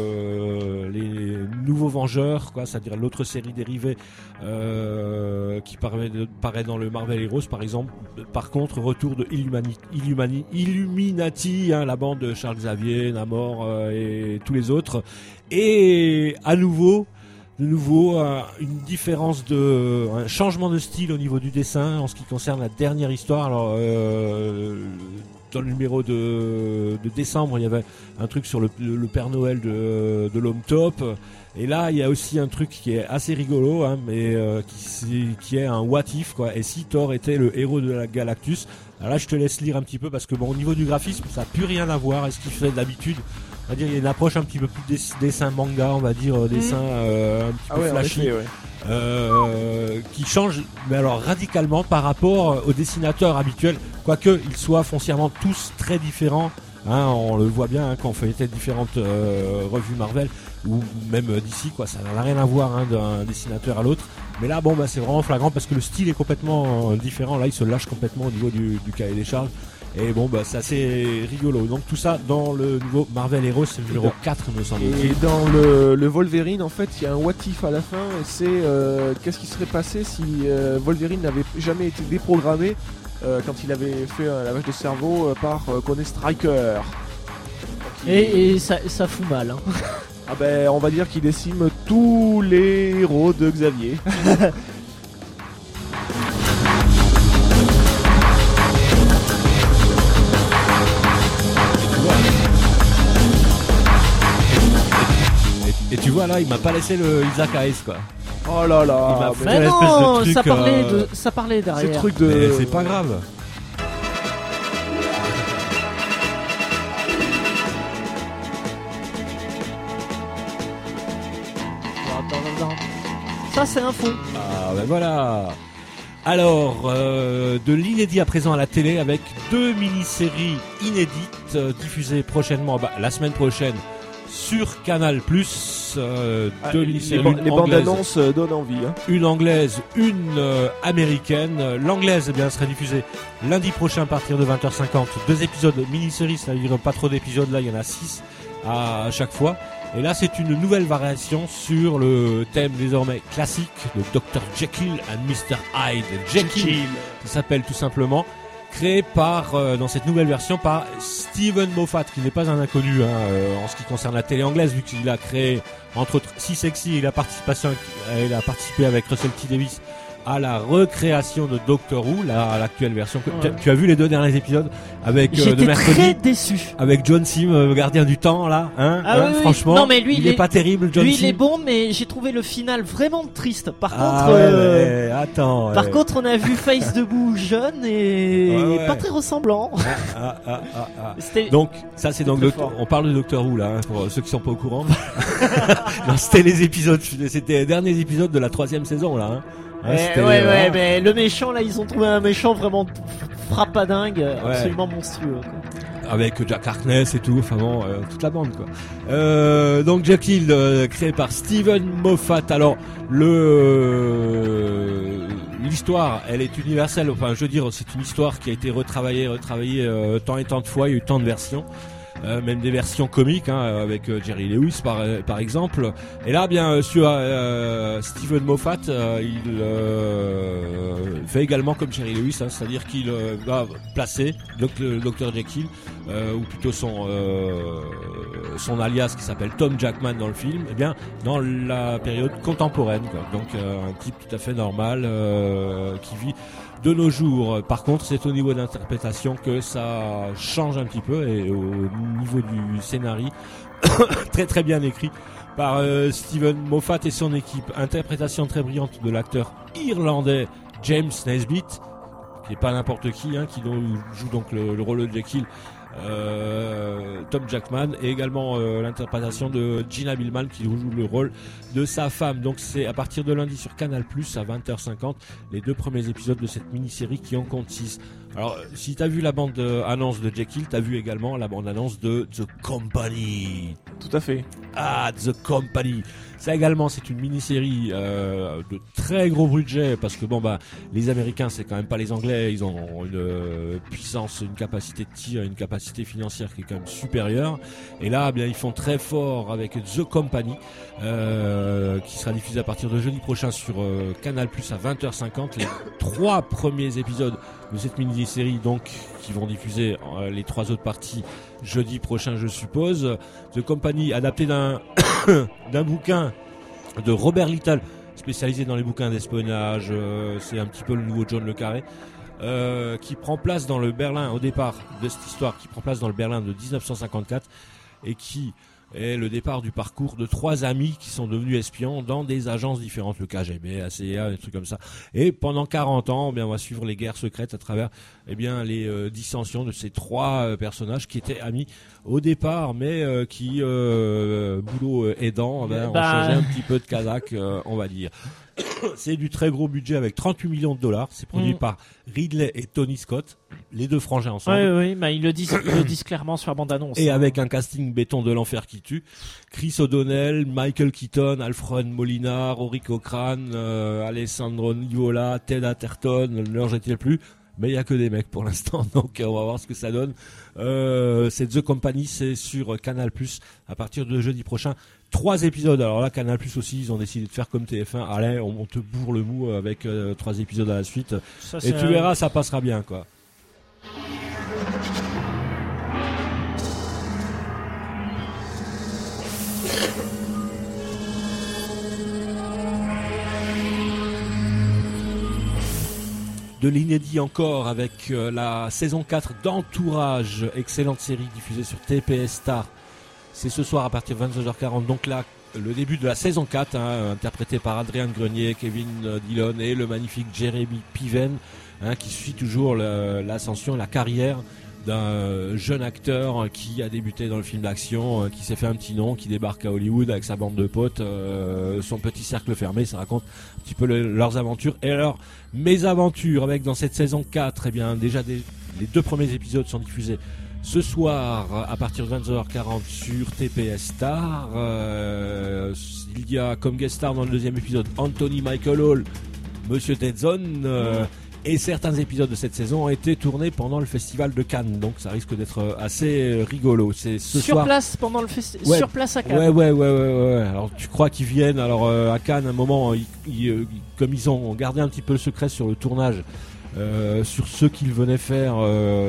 Vengeurs, quoi, c'est-à-dire l'autre série dérivée qui paraît dans le Marvel Heroes, par exemple. Par contre, retour de Illuminati, hein, la bande de Charles Xavier, Namor et tous les autres, et à nouveau une différence un changement de style au niveau du dessin en ce qui concerne la dernière histoire. Alors dans le numéro de décembre, il y avait un truc sur le Père Noël de l'Homme Top, et là il y a aussi un truc qui est assez rigolo, hein, mais qui est un what if, quoi. Et si Thor était le héros de la Galactus? Alors là je te laisse lire un petit peu, parce que au niveau du graphisme ça n'a plus rien à voir à ce qu'il fait d'habitude. On va dire, il y a une approche un petit peu plus dessin manga, on va dire, dessin un petit peu flashy, qui change, mais alors radicalement par rapport aux dessinateurs habituels, quoique ils soient foncièrement tous très différents, hein, on le voit bien, hein, quand on fait différentes revues Marvel ou même d'ici, quoi, ça n'a rien à voir, hein, d'un dessinateur à l'autre. Mais là, c'est vraiment flagrant parce que le style est complètement différent. Là, il se lâche complètement au niveau du cahier des charges. Et c'est assez rigolo. Donc tout ça dans le nouveau Marvel Heroes, c'est le numéro 4, me semble-t-il. Et dans le Wolverine, en fait, il y a un what if à la fin, et c'est qu'est-ce qui serait passé si Wolverine n'avait jamais été déprogrammé quand il avait fait un lavage de cerveau par Coney Striker. Et ça fout mal, hein. On va dire qu'il décime tous les héros de Xavier. Et tu vois là, il m'a pas laissé le Isaac Hayes, quoi. Oh là là. Mais non, de truc, ça parlait derrière. C'est truc de. Mais c'est pas grave. Ça c'est info. Ah voilà. Alors, de l'inédit à présent à la télé, avec 2 mini-séries inédites diffusées prochainement, la semaine prochaine, sur Canal+. Les bandes annonces donnent envie, hein. Une anglaise, une américaine. L'anglaise, sera diffusée lundi prochain à partir de 20h50. 2 épisodes mini-séries, ça veut dire pas trop d'épisodes. Là, il y en a 6 à chaque fois. Et là, c'est une nouvelle variation sur le thème désormais classique de Dr. Jekyll and Mr. Hyde. Jekyll, ça s'appelle tout simplement, créé dans cette nouvelle version par Steven Moffat, qui n'est pas un inconnu, hein, en ce qui concerne la télé anglaise, vu qu'il a créé, entre autres, Si Sexy, il a participé avec Russell T. Davies à la recréation de Doctor Who, l'actuelle version. Ouais. Tu as vu les 2 derniers épisodes avec de mercredi, très déçu. Avec John Sim, gardien du temps, là, hein, oui, franchement. Non, mais lui, il est pas terrible, John Sim. Lui, il est bon, mais j'ai trouvé le final vraiment triste. Par contre, on a vu Face debout jeune et pas très ressemblant. Donc, ça, c'est donc on parle de Doctor Who, là, hein, pour ceux qui sont pas au courant. Non, c'était les derniers épisodes de la 3e saison, là, hein. Mais le méchant là, ils ont trouvé un méchant vraiment frappadingue, absolument monstrueux, quoi. Avec Jack Harkness et tout, toute la bande, quoi. Donc Jekyll, créé par Steven Moffat. Alors le l'histoire, elle est universelle. Enfin, je veux dire, c'est une histoire qui a été retravaillée tant et tant de fois. Il y a eu tant de versions. Même des versions comiques avec Jerry Lewis par exemple. Et là bien sur Steven Moffat il fait également comme Jerry Lewis, c'est-à-dire qu'il va placer le Dr Jekyll ou plutôt son alias qui s'appelle Tom Jackman dans le film, et bien dans la période contemporaine quoi. Donc un type tout à fait normal qui vit de nos jours. Par contre, c'est au niveau de l'interprétation que ça change un petit peu, et au niveau du scénario, très très bien écrit par Steven Moffat et son équipe. Interprétation très brillante de l'acteur irlandais James Nesbitt, qui n'est pas n'importe qui, qui joue donc le rôle de Jekyll. Tom Jackman, et également l'interprétation de Gina Billman qui joue le rôle de sa femme. Donc c'est à partir de lundi sur Canal+ à 20h50 les 2 premiers épisodes de cette mini-série qui en compte 6. Alors si t'as vu la bande annonce de Jekyll, t'as vu également la bande annonce de The Company. Tout à fait. The Company. Ça également, c'est une mini-série de très gros budget, parce que les Américains, c'est quand même pas les Anglais, ils ont une puissance, une capacité de tir, une capacité financière qui est quand même supérieure. Et là, bien, ils font très fort avec The Company, qui sera diffusé à partir de jeudi prochain sur Canal+ à 20h50. Les 3 premiers épisodes de cette mini-série, donc, qui vont diffuser les 3 autres parties jeudi prochain, je suppose. The Company, adapté d'un bouquin de Robert Little, spécialisé dans les bouquins d'espionnage, c'est un petit peu le nouveau John le Carré, qui prend place dans le Berlin, au départ de cette histoire, qui prend place dans le Berlin de 1954, et qui est le départ du parcours de 3 amis qui sont devenus espions dans des agences différentes, le KGB, la CIA, des trucs comme ça. Et pendant 40 ans, on va suivre les guerres secrètes à travers les dissensions de ces 3 personnages qui étaient amis au départ, mais qui, boulot aidant, ont changé un petit peu de casaque, on va dire. C'est du très gros budget avec 38 millions de dollars. C'est produit par Ridley et Tony Scott, les 2 frangins ensemble. Oui, ils le disent clairement sur la bande-annonce. Et avec un casting béton de l'enfer qui tue. Chris O'Donnell, Michael Keaton, Alfred Molina, Rory Cochrane, Alessandro Nivola, Ted Atherton, ne leur jetez plus. Mais il y a que des mecs pour l'instant, donc on va voir ce que ça donne. C'est The Company, c'est sur Canal+ à partir de jeudi prochain. 3 épisodes. Alors là, Canal+ aussi, ils ont décidé de faire comme TF1. Allez, on te bourre le mou avec 3 épisodes à la suite. Ça, et tu verras, ça passera bien, quoi. De l'inédit encore avec la saison 4 d'Entourage, excellente série diffusée sur TPS Star. C'est ce soir à partir de 22h40, donc là le début de la saison 4, interprété par Adrien Grenier, Kevin Dillon et le magnifique Jeremy Piven, qui suit toujours l'ascension, la carrière d'un jeune acteur qui a débuté dans le film d'action, qui s'est fait un petit nom, qui débarque à Hollywood avec sa bande de potes, son petit cercle fermé. Ça raconte un petit peu leurs aventures et leurs mésaventures, avec dans cette saison 4, déjà les 2 premiers épisodes sont diffusés ce soir à partir de 22h40 sur TPS Star. Il y a comme guest star dans le 2e épisode Anthony Michael Hall, Monsieur Tedzon, et certains épisodes de cette saison ont été tournés pendant le festival de Cannes, donc ça risque d'être assez rigolo. C'est ce sur soir. Place pendant le festival, sur place à Cannes. Ouais. Alors tu crois qu'ils viennent? Alors à Cannes, à un moment, comme ils ont gardé un petit peu le secret sur le tournage, sur ce qu'ils venaient faire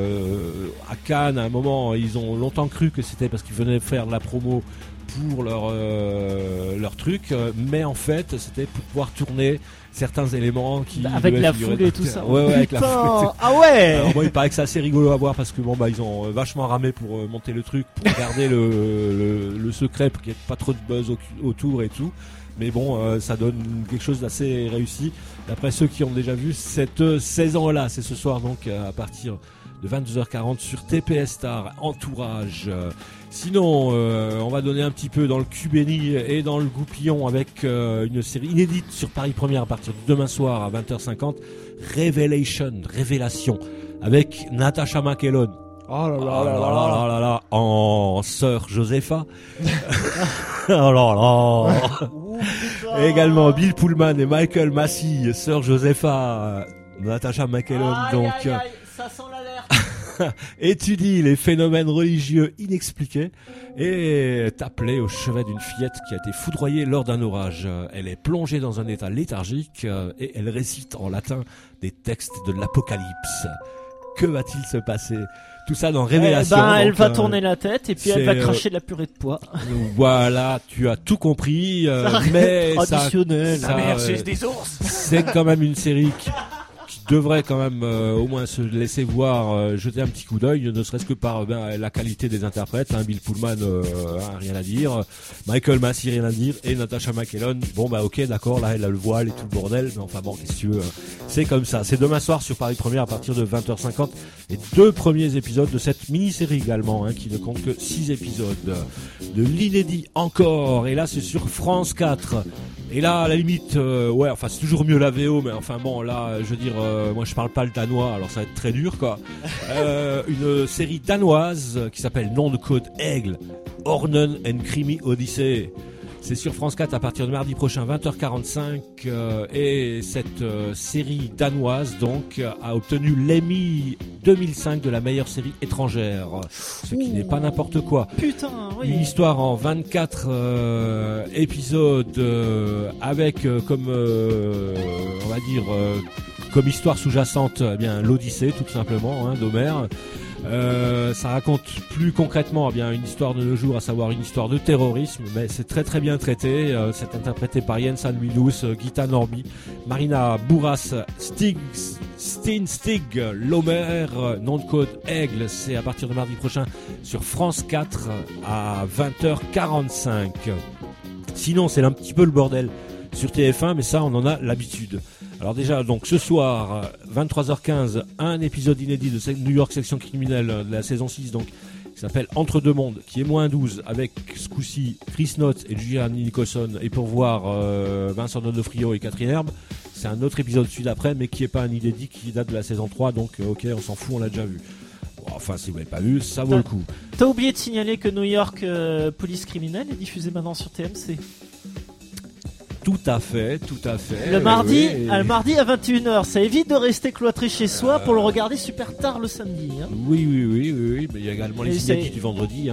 à Cannes, à un moment, ils ont longtemps cru que c'était parce qu'ils venaient faire de la promo pour leur truc, mais en fait c'était pour pouvoir tourner certains éléments qui avec la foule et tout ça. Ouais, avec la foule. Ah ouais. Alors, bon, il paraît que c'est assez rigolo à voir parce que ils ont vachement ramé pour monter le truc, pour garder le secret, pour qu'il n'y ait pas trop de buzz autour et tout. Mais bon, ça donne quelque chose d'assez réussi. D'après ceux qui ont déjà vu cette saison-là, c'est ce soir donc à partir de 22h40 sur TPS Star, Entourage. Sinon, on va donner un petit peu dans le cul béni et dans le goupillon avec une série inédite sur Paris Première à partir de demain soir à 20h50, Révélation, avec Natasha McElhone. Oh là là, en sœur Josepha. Oh là là. Et également Bill Pullman et Michael Massey, Sir Josepha, Natasha McElhone, donc ça sent l'alerte. étudie les phénomènes religieux inexpliqués et est appelée au chevet d'une fillette qui a été foudroyée lors d'un orage. Elle est plongée dans un état léthargique et elle récite en latin des textes de l'Apocalypse. Que va-t-il se passer ? Tout ça dans Révélation. Elle va tourner la tête et puis elle va cracher de la purée de pois. Voilà, tu as tout compris. Mais traditionnel. Ça, la mère suce des ours. C'est quand même une série qui devrait quand même au moins se laisser voir, jeter un petit coup d'œil, ne serait-ce que par la qualité des interprètes. Bill Pullman, rien à dire. Michael Massey, rien à dire. Et Natasha McElhone, bon ok, d'accord, là elle a le voile et tout le bordel, mais enfin bon, qu'est-ce que tu veux, c'est comme ça. C'est demain soir sur Paris Première à partir de 20h50. Les 2 premiers épisodes de cette mini-série également, qui ne compte que 6 épisodes. De l'inédit encore, et là c'est sur France 4. Et là, à la limite, c'est toujours mieux la VO, mais enfin bon, là, je veux dire, moi je parle pas le danois, alors ça va être très dur, quoi. Une série danoise qui s'appelle Nom de code Aigle, Hornen and Krimi Odyssey. C'est sur France 4 à partir de mardi prochain, 20h45, et cette série danoise donc a obtenu l'Emmy 2005 de la meilleure série étrangère, ce qui n'est pas n'importe quoi. Putain, oui. Une histoire en 24 épisodes avec comme on va dire comme histoire sous-jacente l'Odyssée tout simplement d'Homère. Ça raconte plus concrètement une histoire de nos jours, à savoir une histoire de terrorisme, mais c'est très très bien traité. C'est interprété par Jens Anvilus, Gita Norby, Marina Bourras, Stig Lomer. Nom de code Aigle, c'est à partir de mardi prochain sur France 4 à 20h45. Sinon c'est un petit peu le bordel sur TF1, mais ça on en a l'habitude. Alors déjà, donc ce soir, 23h15, un épisode inédit de New York Section Criminelle de la saison 6, donc qui s'appelle Entre deux mondes, qui est moins 12, avec ce coup-ci Chris Knott et Julian Nicholson, et pour voir Vincent D'Onofrio et Catherine Herbe. C'est un autre épisode celui d'après, mais qui est pas un inédit, qui date de la saison 3, donc ok, on s'en fout, on l'a déjà vu. Bon, enfin, si vous l'avez pas vu, ça vaut le coup. T'as oublié de signaler que New York Police Criminelle est diffusé maintenant sur TMC. Tout à fait. Le mardi, le mardi à 21h, ça évite de rester cloîtré chez soi pour le regarder super tard le samedi. Oui, mais il y a également les inédits du vendredi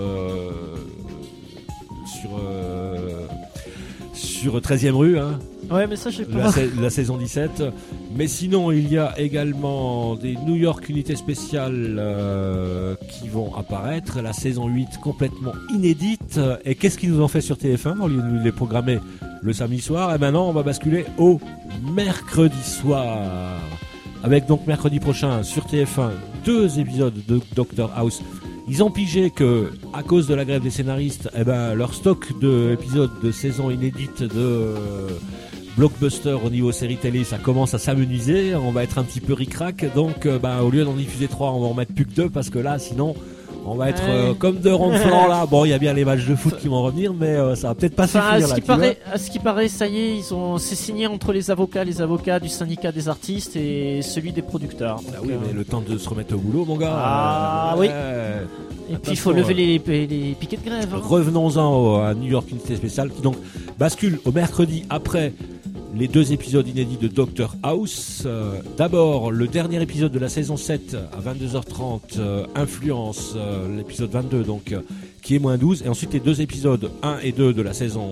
sur 13e rue. Ouais, mais ça j'ai pas. La saison 17. Mais sinon, il y a également des New York unités spéciales qui vont apparaître. La saison 8 complètement inédite. Et qu'est-ce qu'ils nous ont fait sur TF1 au lieu de nous les programmer le samedi soir? Et maintenant, on va basculer au mercredi soir. Avec donc mercredi prochain sur TF1 2 épisodes de Dr House. Ils ont pigé que, à cause de la grève des scénaristes, leur stock d'épisodes de saison inédite de blockbuster au niveau série télé, ça commence à s'amenuiser. On va être un petit peu ric-rac. Donc, au lieu d'en diffuser 3, on va en mettre plus que 2 parce que là, sinon, on va être comme 2 ronds de flanc là. Bon, il y a bien les matchs de foot qui vont revenir, mais ça va peut-être pas suffire à ce qui paraît, ça y est, c'est signé entre les avocats du syndicat des artistes et celui des producteurs. Ah oui, mais le temps de se remettre au boulot, mon gars. Ah oui. Et puis il faut lever les piquets de grève. Revenons-en à New York Unité Spéciale qui donc bascule au mercredi après les 2 épisodes inédits de Dr House. D'abord, le dernier épisode de la saison 7 à 22h30, Influence, l'épisode 22, donc qui est moins 12. Et ensuite, les 2 épisodes 1 et 2 de la saison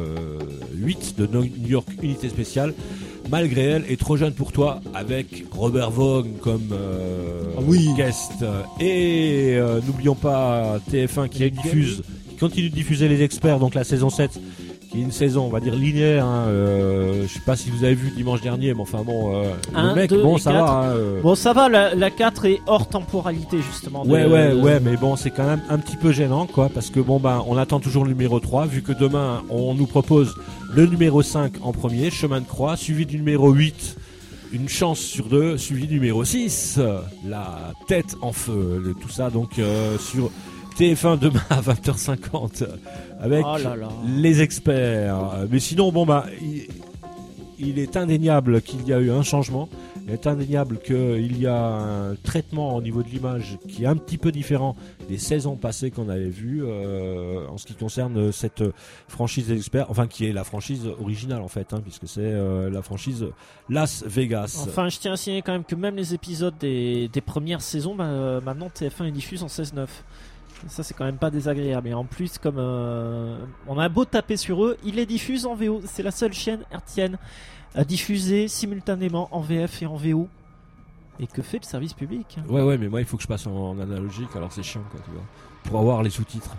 8 de New York Unité Spéciale, Malgré elle est trop jeune pour toi, avec Robert Vaughn comme guest. Et n'oublions pas TF1 qui continue de diffuser Les Experts, donc la saison 7, qui est une saison, on va dire, linéaire. Je sais pas si vous avez vu dimanche dernier, mais enfin bon, le mec, bon, ça 4. Va. Bon, ça va, la 4 est hors temporalité, justement. Ouais, mais bon, c'est quand même un petit peu gênant, quoi, parce que bon, on attend toujours le numéro 3, vu que demain, on nous propose le numéro 5 en premier, Chemin de Croix, suivi du numéro 8, Une chance sur 2, suivi du numéro 6, La tête en feu, tout ça, donc, sur TF1 demain à 20h50 avec Les Experts. Mais sinon, il est indéniable qu'il y a eu un changement. Il est indéniable qu'il y a un traitement au niveau de l'image qui est un petit peu différent des saisons passées qu'on avait vues en ce qui concerne cette franchise des experts, enfin qui est la franchise originale en fait, puisque c'est la franchise Las Vegas. Enfin, je tiens à signaler quand même que même les épisodes des premières saisons, maintenant TF1 les diffuse en 16:9. Ça c'est quand même pas désagréable. Et en plus, comme on a beau taper sur eux, ils les diffusent en VO. C'est la seule chaîne hertzienne à diffuser simultanément en VF et en VO. Et que fait le service public? Ouais, mais moi il faut que je passe en analogique, alors c'est chiant quoi, tu vois, pour avoir les sous-titres.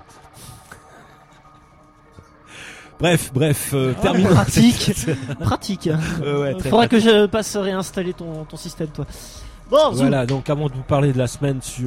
Bref, terminons. Pratique. Ouais, faudra que je passe réinstaller ton système, toi. Bon, voilà, donc avant de vous parler de la semaine sur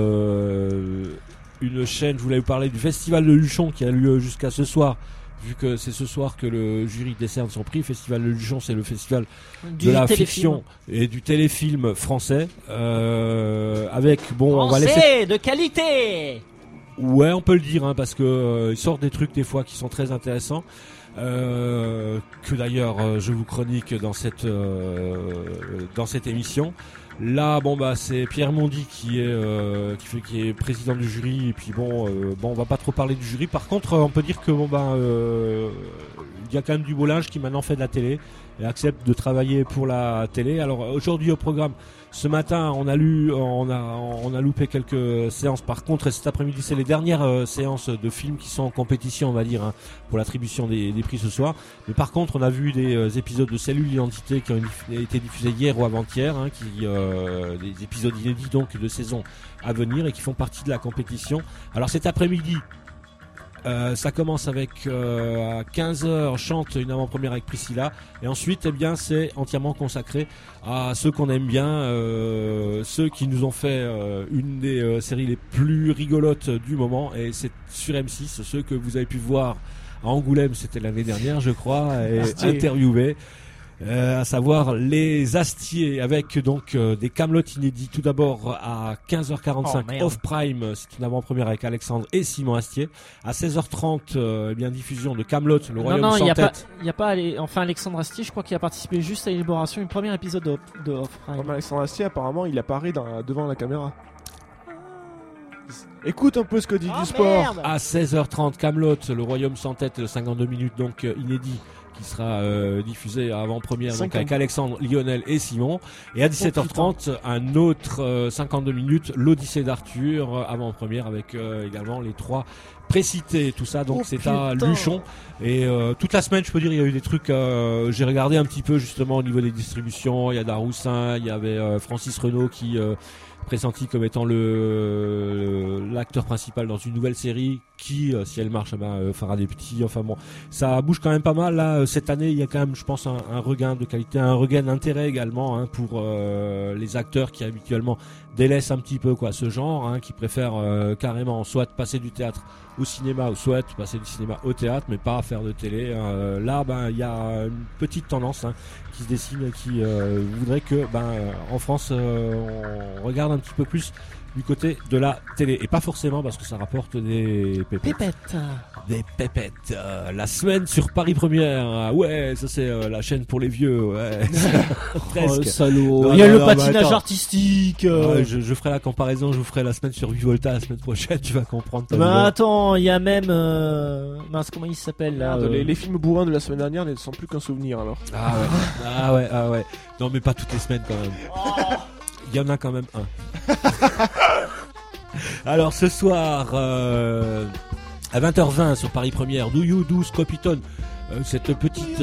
une chaîne, je voulais vous parler du Festival de Luchon qui a lieu jusqu'à ce soir, vu que c'est ce soir que le jury décerne son prix. Festival de Luchon, c'est le festival de la fiction et du téléfilm français, avec on va laisser de qualité. Ouais, on peut le dire, parce que il sort des trucs des fois qui sont très intéressants. Que d'ailleurs je vous chronique dans cette émission. Là, c'est Pierre Mondy qui est président du jury, et puis on va pas trop parler du jury. Par contre, on peut dire que il y a quand même du beau linge qui maintenant fait de la télé et accepte de travailler pour la télé. Alors aujourd'hui au programme, ce matin on a loupé quelques séances. Par contre, cet après-midi c'est les dernières séances de films qui sont en compétition, on va dire, pour l'attribution des prix ce soir. Mais par contre, on a vu des épisodes de Cellule d'identité qui ont été diffusés hier ou avant-hier, des épisodes inédits donc de saison à venir et qui font partie de la compétition. Alors cet après-midi, ça commence avec à 15h chante une avant-première avec Priscilla, et ensuite c'est entièrement consacré à ceux qu'on aime bien, ceux qui nous ont fait une des séries les plus rigolotes du moment, et c'est sur M6, ceux que vous avez pu voir à Angoulême, c'était l'année dernière je crois, et interviewés. À savoir les Astiers, avec donc des camelots inédits. Tout d'abord à 15h45 off prime, c'est une avant-première avec Alexandre et Simon Astier. À 16h30 diffusion de Camelot, le royaume sans tête. Il y a pas Alexandre Astier, je crois qu'il a participé juste à l'élaboration du premier épisode de off prime. Alexandre Astier apparemment il apparaît devant la caméra. Écoute un peu ce que dit du sport. Merde. À 16h30 Camelot, le royaume sans tête, 52 minutes donc inédit, qui sera diffusé à avant-première donc avec Alexandre, Lionel et Simon. Et à 17h30 un autre 52 minutes, l'Odyssée d'Arthur, avant-première avec également les trois précités, tout ça donc c'est à Luchon. Et toute la semaine je peux dire il y a eu des trucs, j'ai regardé un petit peu justement au niveau des distributions. Il y a Daroussin, il y avait Francis Renaud qui pressenti comme étant l'acteur principal dans une nouvelle série qui, si elle marche, fera des petits. Enfin bon, ça bouge quand même pas mal là. Cette année, il y a quand même, je pense, un regain de qualité, un regain d'intérêt également pour les acteurs qui habituellement délaissent un petit peu ce genre, qui préfèrent carrément soit passer du théâtre au cinéma, ou soit passer du cinéma au théâtre, mais pas faire de télé. Là, il y a une petite tendance qui se dessine et qui voudrait que, en France, on regarde un petit peu plus du côté de la télé, et pas forcément parce que ça rapporte des pépettes. Des pépettes. La semaine sur Paris Première. Ouais, ça c'est la chaîne pour les vieux. Ouais. Presque. Salaud. Il y a le patinage artistique. Je ferai la comparaison. Je vous ferai la semaine sur Vivolta la semaine prochaine. Tu vas comprendre. Attends, il y a même comment il s'appelle là, les films bourrins de la semaine dernière ne sont plus qu'un souvenir alors. Ah ouais. Non mais pas toutes les semaines quand même. Il y en a quand même un. Alors ce soir à 20h20 sur Paris Première, Do You Do Scopitone, cette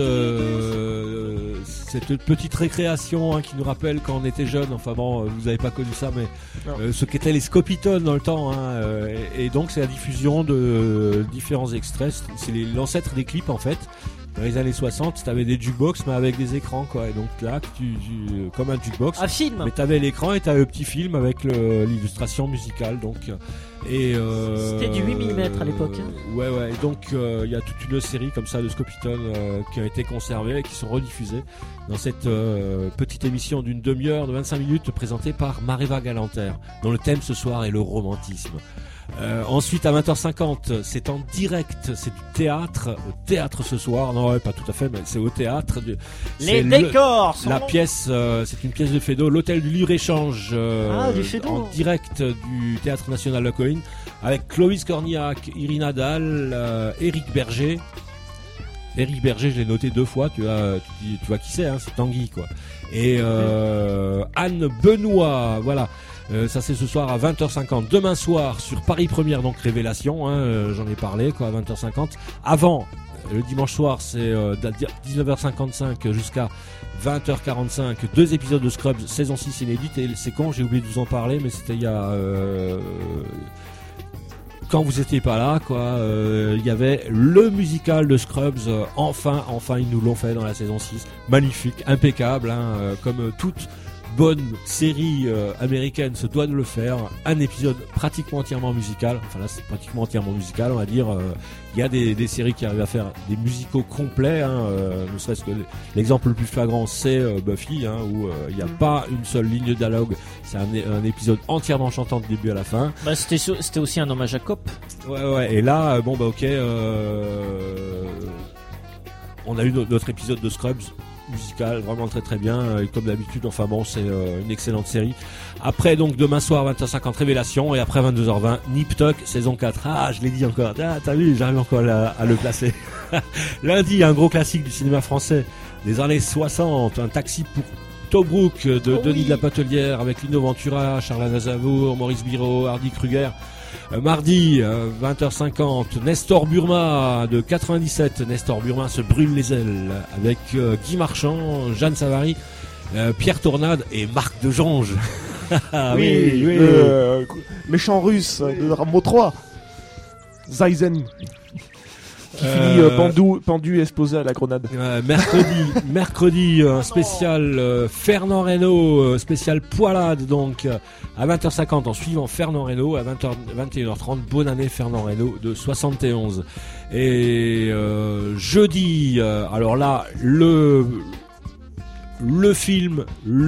petite récréation qui nous rappelle quand on était jeune. Enfin bon, vous avez pas connu ça, mais ce qu'étaient les Scopitones dans le temps, et donc c'est la diffusion de différents extraits. C'est l'ancêtre des clips en fait. Dans les années 60, t'avais des jukebox mais avec des écrans et donc là comme un jukebox, un film, mais t'avais l'écran et t'avais le petit film avec l'illustration musicale c'était du 8 mm à l'époque. Ouais, et donc il y a toute une série comme ça de Scopitone qui a été conservée et qui sont rediffusées dans cette petite émission d'une demi-heure de 25 minutes présentée par Maréva Galanter, dont le thème ce soir est le romantisme. Ensuite à 20h50, c'est en direct, c'est du théâtre, au théâtre ce soir. Non, ouais, pas tout à fait, mais c'est au théâtre. Les décors sont... La pièce, c'est une pièce de Feydeau, l'hôtel du Libre-Échange, en direct du Théâtre National de Coïne, avec Clovis Cornillac, Irina Dahl, Éric Berger. Éric Berger, je l'ai noté 2 fois, tu vois qui c'est, hein, c'est Tanguy, quoi. Et Anne Benoît, voilà. Ça c'est ce soir à 20h50. Demain soir sur Paris Première, donc Révélation, hein, j'en ai parlé, quoi, à 20h50. Avant, le dimanche soir, c'est 19h55 jusqu'à 20h45, 2 épisodes de Scrubs, saison 6 inédite. Et c'est con, j'ai oublié de vous en parler, mais c'était il y a... quand vous étiez pas là, quoi, il y avait le musical de Scrubs. Enfin, ils nous l'ont fait dans la saison 6. Magnifique, impeccable, hein, comme toute bonne série américaine se doit de le faire. Un épisode pratiquement entièrement musical. Enfin là, c'est pratiquement entièrement musical, on va dire. Il y a des séries qui arrivent à faire des musicaux complets, hein, ne serait-ce que l'exemple le plus flagrant, c'est Buffy, hein, où il n'y a pas une seule ligne de dialogue. C'est un épisode entièrement chantant du début à la fin. Bah, c'était aussi un hommage à Cop. Ouais. Et là, bon bah ok, on a eu notre épisode de Scrubs musical, vraiment très très bien, et comme d'habitude. Enfin bon, c'est une excellente série. Après, donc demain soir 20h50 Révélation, et après 22h20 Nip Tuck saison 4. Ah, je l'ai dit encore, t'as vu, j'arrive encore à le placer. Lundi, un gros classique du cinéma français des années 60, un taxi pour Tobruk de Denis de la Patelière, avec Lino Ventura, Charles Aznavour, Maurice Biro, Hardy Kruger. Mardi 20h50 Nestor Burma de 97. Nestor Burma se brûle les ailes, avec Guy Marchand, Jeanne Savary, Pierre Tornade et Marc Dejange. oui. Méchant russe de Rambo 3, Zaizen, qui finit pendu et exposé à la grenade. Mercredi spécial Fernand Reynaud, spécial poilade, donc à 20h50 en suivant Fernand Reynaud, à 21h30 bonne année Fernand Reynaud de 71. Et jeudi, alors là le film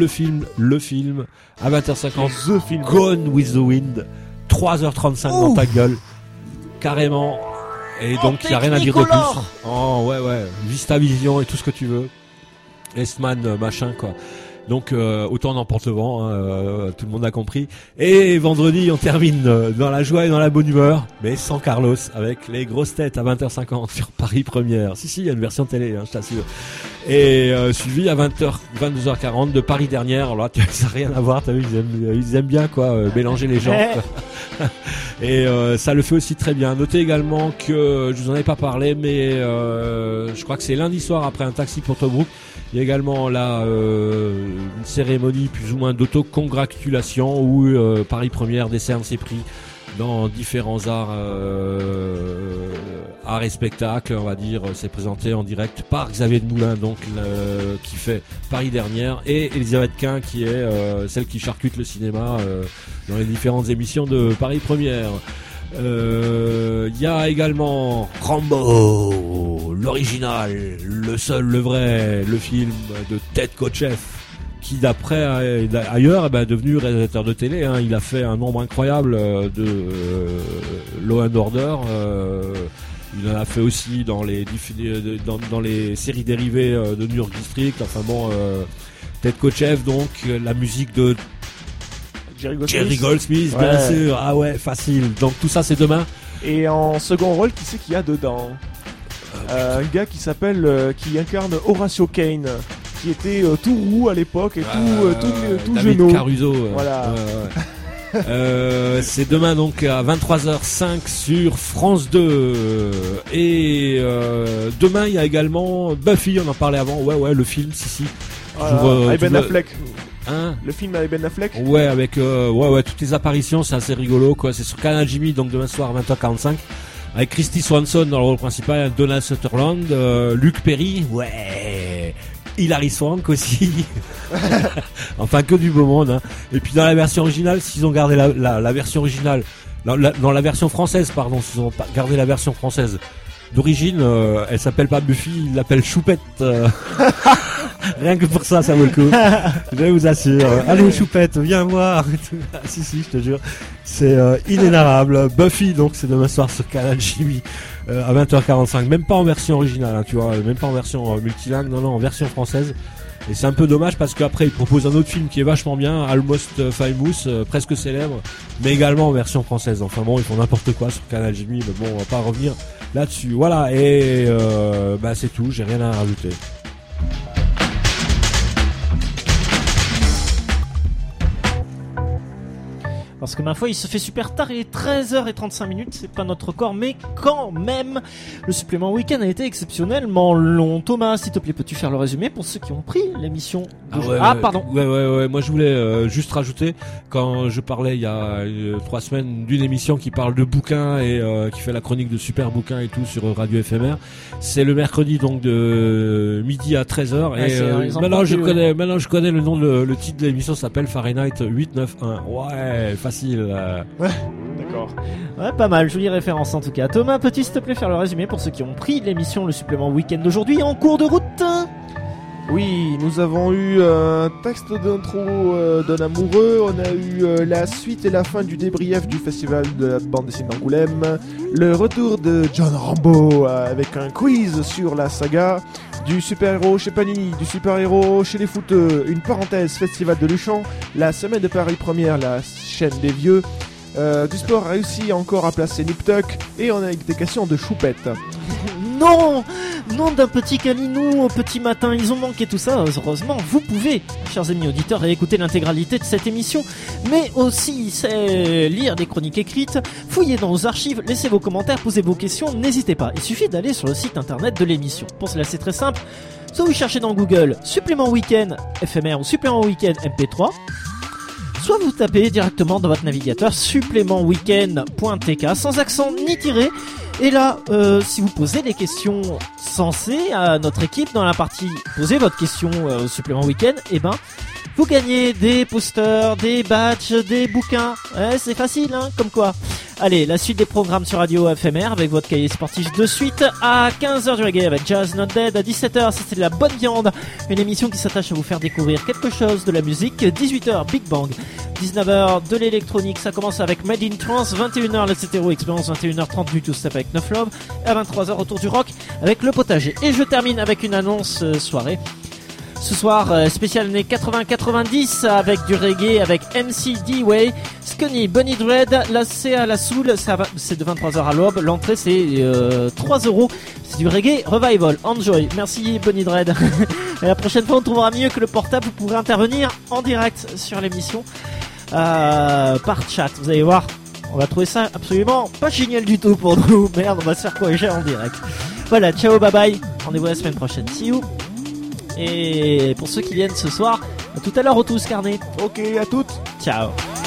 à 20h50, The Film, Gone with the Wind, 3h35 dans ta gueule, carrément. Et donc il n'y a rien à dire de plus. Oh ouais, Vista Vision et tout ce que tu veux. Estman machin, quoi. Donc autant n'emporte le vent, hein, tout le monde a compris. Et vendredi on termine dans la joie et dans la bonne humeur, mais sans Carlos, avec les grosses têtes à 20h50 sur Paris Première. Si, il y a une version télé, hein, je t'assure. Et suivi à 22h40 de Paris Dernière. Alors là, ça n'a rien à voir, t'as vu, ils aiment bien, quoi, mélanger les gens. Et ça le fait aussi très bien. Notez également que je vous en ai pas parlé, mais je crois que c'est lundi soir après un taxi pour Tobruk. Il y a également là une cérémonie plus ou moins d'autocongratulation où Paris Première décerne ses prix dans différents arts et spectacles, on va dire. C'est présenté en direct par Xavier de Moulin, donc qui fait Paris Dernière, et Elisabeth Quint, qui est celle qui charcute le cinéma dans les différentes émissions de Paris Première. Il y a également Rambo, l'original, le seul, le vrai, le film de Ted Kotcheff, qui d'après ailleurs est devenu réalisateur de télé, hein. Il a fait un nombre incroyable de Law and Order. Il en a fait aussi dans les séries dérivées de New York District. Enfin bon, Ted Kotcheff, donc la musique de Jerry Goldsmith, bien sûr. Ah ouais, facile. Donc tout ça c'est demain. Et en second rôle, qui c'est qu'il y a dedans? Un gars qui s'appelle, qui incarne Horatio Kane, qui était tout roux à l'époque et tout genou. Caruso. Voilà. C'est demain donc à 23h05 sur France 2. Et demain il y a également Buffy, on en parlait avant. Ouais, le film, si. Avec Ben Affleck. Hein, le film avec Ben Affleck. Ouais, avec toutes les apparitions, c'est assez rigolo, quoi. C'est sur Canal Jimmy, donc demain soir à 20h45, avec Christy Swanson dans le rôle principal, Donald Sutherland, Luc Perry, ouais, Hilary Swank aussi. Enfin, que du beau monde, hein. Et puis dans la version originale, s'ils ont gardé la version originale, dans la version française, pardon, s'ils ont gardé la version française d'origine, elle s'appelle pas Buffy, ils l'appellent Choupette. Rien que pour ça vaut le coup. Je vous assure. Allez, Choupette, viens voir. Si, je te jure. C'est inénarrable. Buffy, donc, c'est demain soir sur Canal Jimmy à 20h45. Même pas en version originale, hein, tu vois. Même pas en version multilingue. Non, en version française. Et c'est un peu dommage parce qu'après il propose un autre film qui est vachement bien, Almost Famous, presque célèbre, mais également en version française. Enfin bon, ils font n'importe quoi sur Canal Jimmy, mais bon, on va pas revenir là-dessus. Voilà, et c'est tout, j'ai rien à rajouter. Parce que ma foi, il se fait super tard, il est 13h35, c'est pas notre record, mais quand même, le supplément week-end a été exceptionnellement long. Thomas, s'il te plaît, peux-tu faire le résumé pour ceux qui ont pris l'émission pardon. Ouais, moi je voulais juste rajouter, quand je parlais il y a 3 semaines d'une émission qui parle de bouquins et qui fait la chronique de super bouquins et tout sur Radio FMR, c'est le mercredi donc de midi à 13h et maintenant je connais le nom, le titre de l'émission s'appelle Fahrenheit 891. Ouais, facile. Ouais, d'accord. Ouais, pas mal, jolie référence en tout cas. Thomas, peux-tu s'il te plaît faire le résumé pour ceux qui ont pris l'émission, le supplément week-end d'aujourd'hui en cours de route? Oui, nous avons eu un texte d'intro d'un amoureux, on a eu la suite et la fin du débrief du festival de la bande dessinée d'Angoulême, le retour de John Rambo avec un quiz sur la saga, du super-héros chez Panini, du super-héros chez les footeux, une parenthèse festival de Luchon, la semaine de Paris Première, la chaîne des vieux, du sport réussi encore à placer Nip Tuck, et on a des questions de Choupette. Non d'un petit câlinou au petit matin, ils ont manqué tout ça. Heureusement, vous pouvez, chers amis auditeurs, écouter l'intégralité de cette émission, mais aussi lire des chroniques écrites, fouiller dans vos archives, laissez vos commentaires, posez vos questions, n'hésitez pas. Il suffit d'aller sur le site internet de l'émission. Pour cela, c'est très simple. Soit vous cherchez dans Google supplément week-end FMR ou supplément week-end MP3, soit vous tapez directement dans votre navigateur supplémentweekend.tk sans accent ni tiré. Et là, si vous posez des questions sensées à notre équipe dans la partie posez votre question au supplément week-end, vous gagnez des posters, des badges, des bouquins. Ouais, c'est facile, hein, comme quoi. Allez, la suite des programmes sur Radio FMR avec votre cahier sportif de suite. À 15h du reggae avec Jazz Not Dead. À 17h, c'est de la bonne viande. Une émission qui s'attache à vous faire découvrir quelque chose de la musique. 18h, Big Bang. 19h, de l'électronique. Ça commence avec Made in Trance. 21h, Let's Hétéro Expérience. 21h30, du Two Step avec Neuf Love. Et à 23h, retour du rock avec Le Potager. Et je termine avec une annonce soirée. Ce soir, spécial années 80-90 avec du reggae avec MC D-Way, Scunny, Bunny Dread, la CA, la Soul, c'est de 23h à l'aube. L'entrée c'est 3€. C'est du reggae revival. Enjoy. Merci Bunny Dread. Et la prochaine fois on trouvera mieux que le portable. Vous pourrez intervenir en direct sur l'émission par chat. Vous allez voir, on va trouver ça absolument pas génial du tout pour nous. Merde, on va se faire corriger en direct. Voilà, ciao, bye bye. Rendez-vous la semaine prochaine. See you. Et pour ceux qui viennent ce soir, à tout à l'heure au Tous Carnet. Ok, à toutes. Ciao.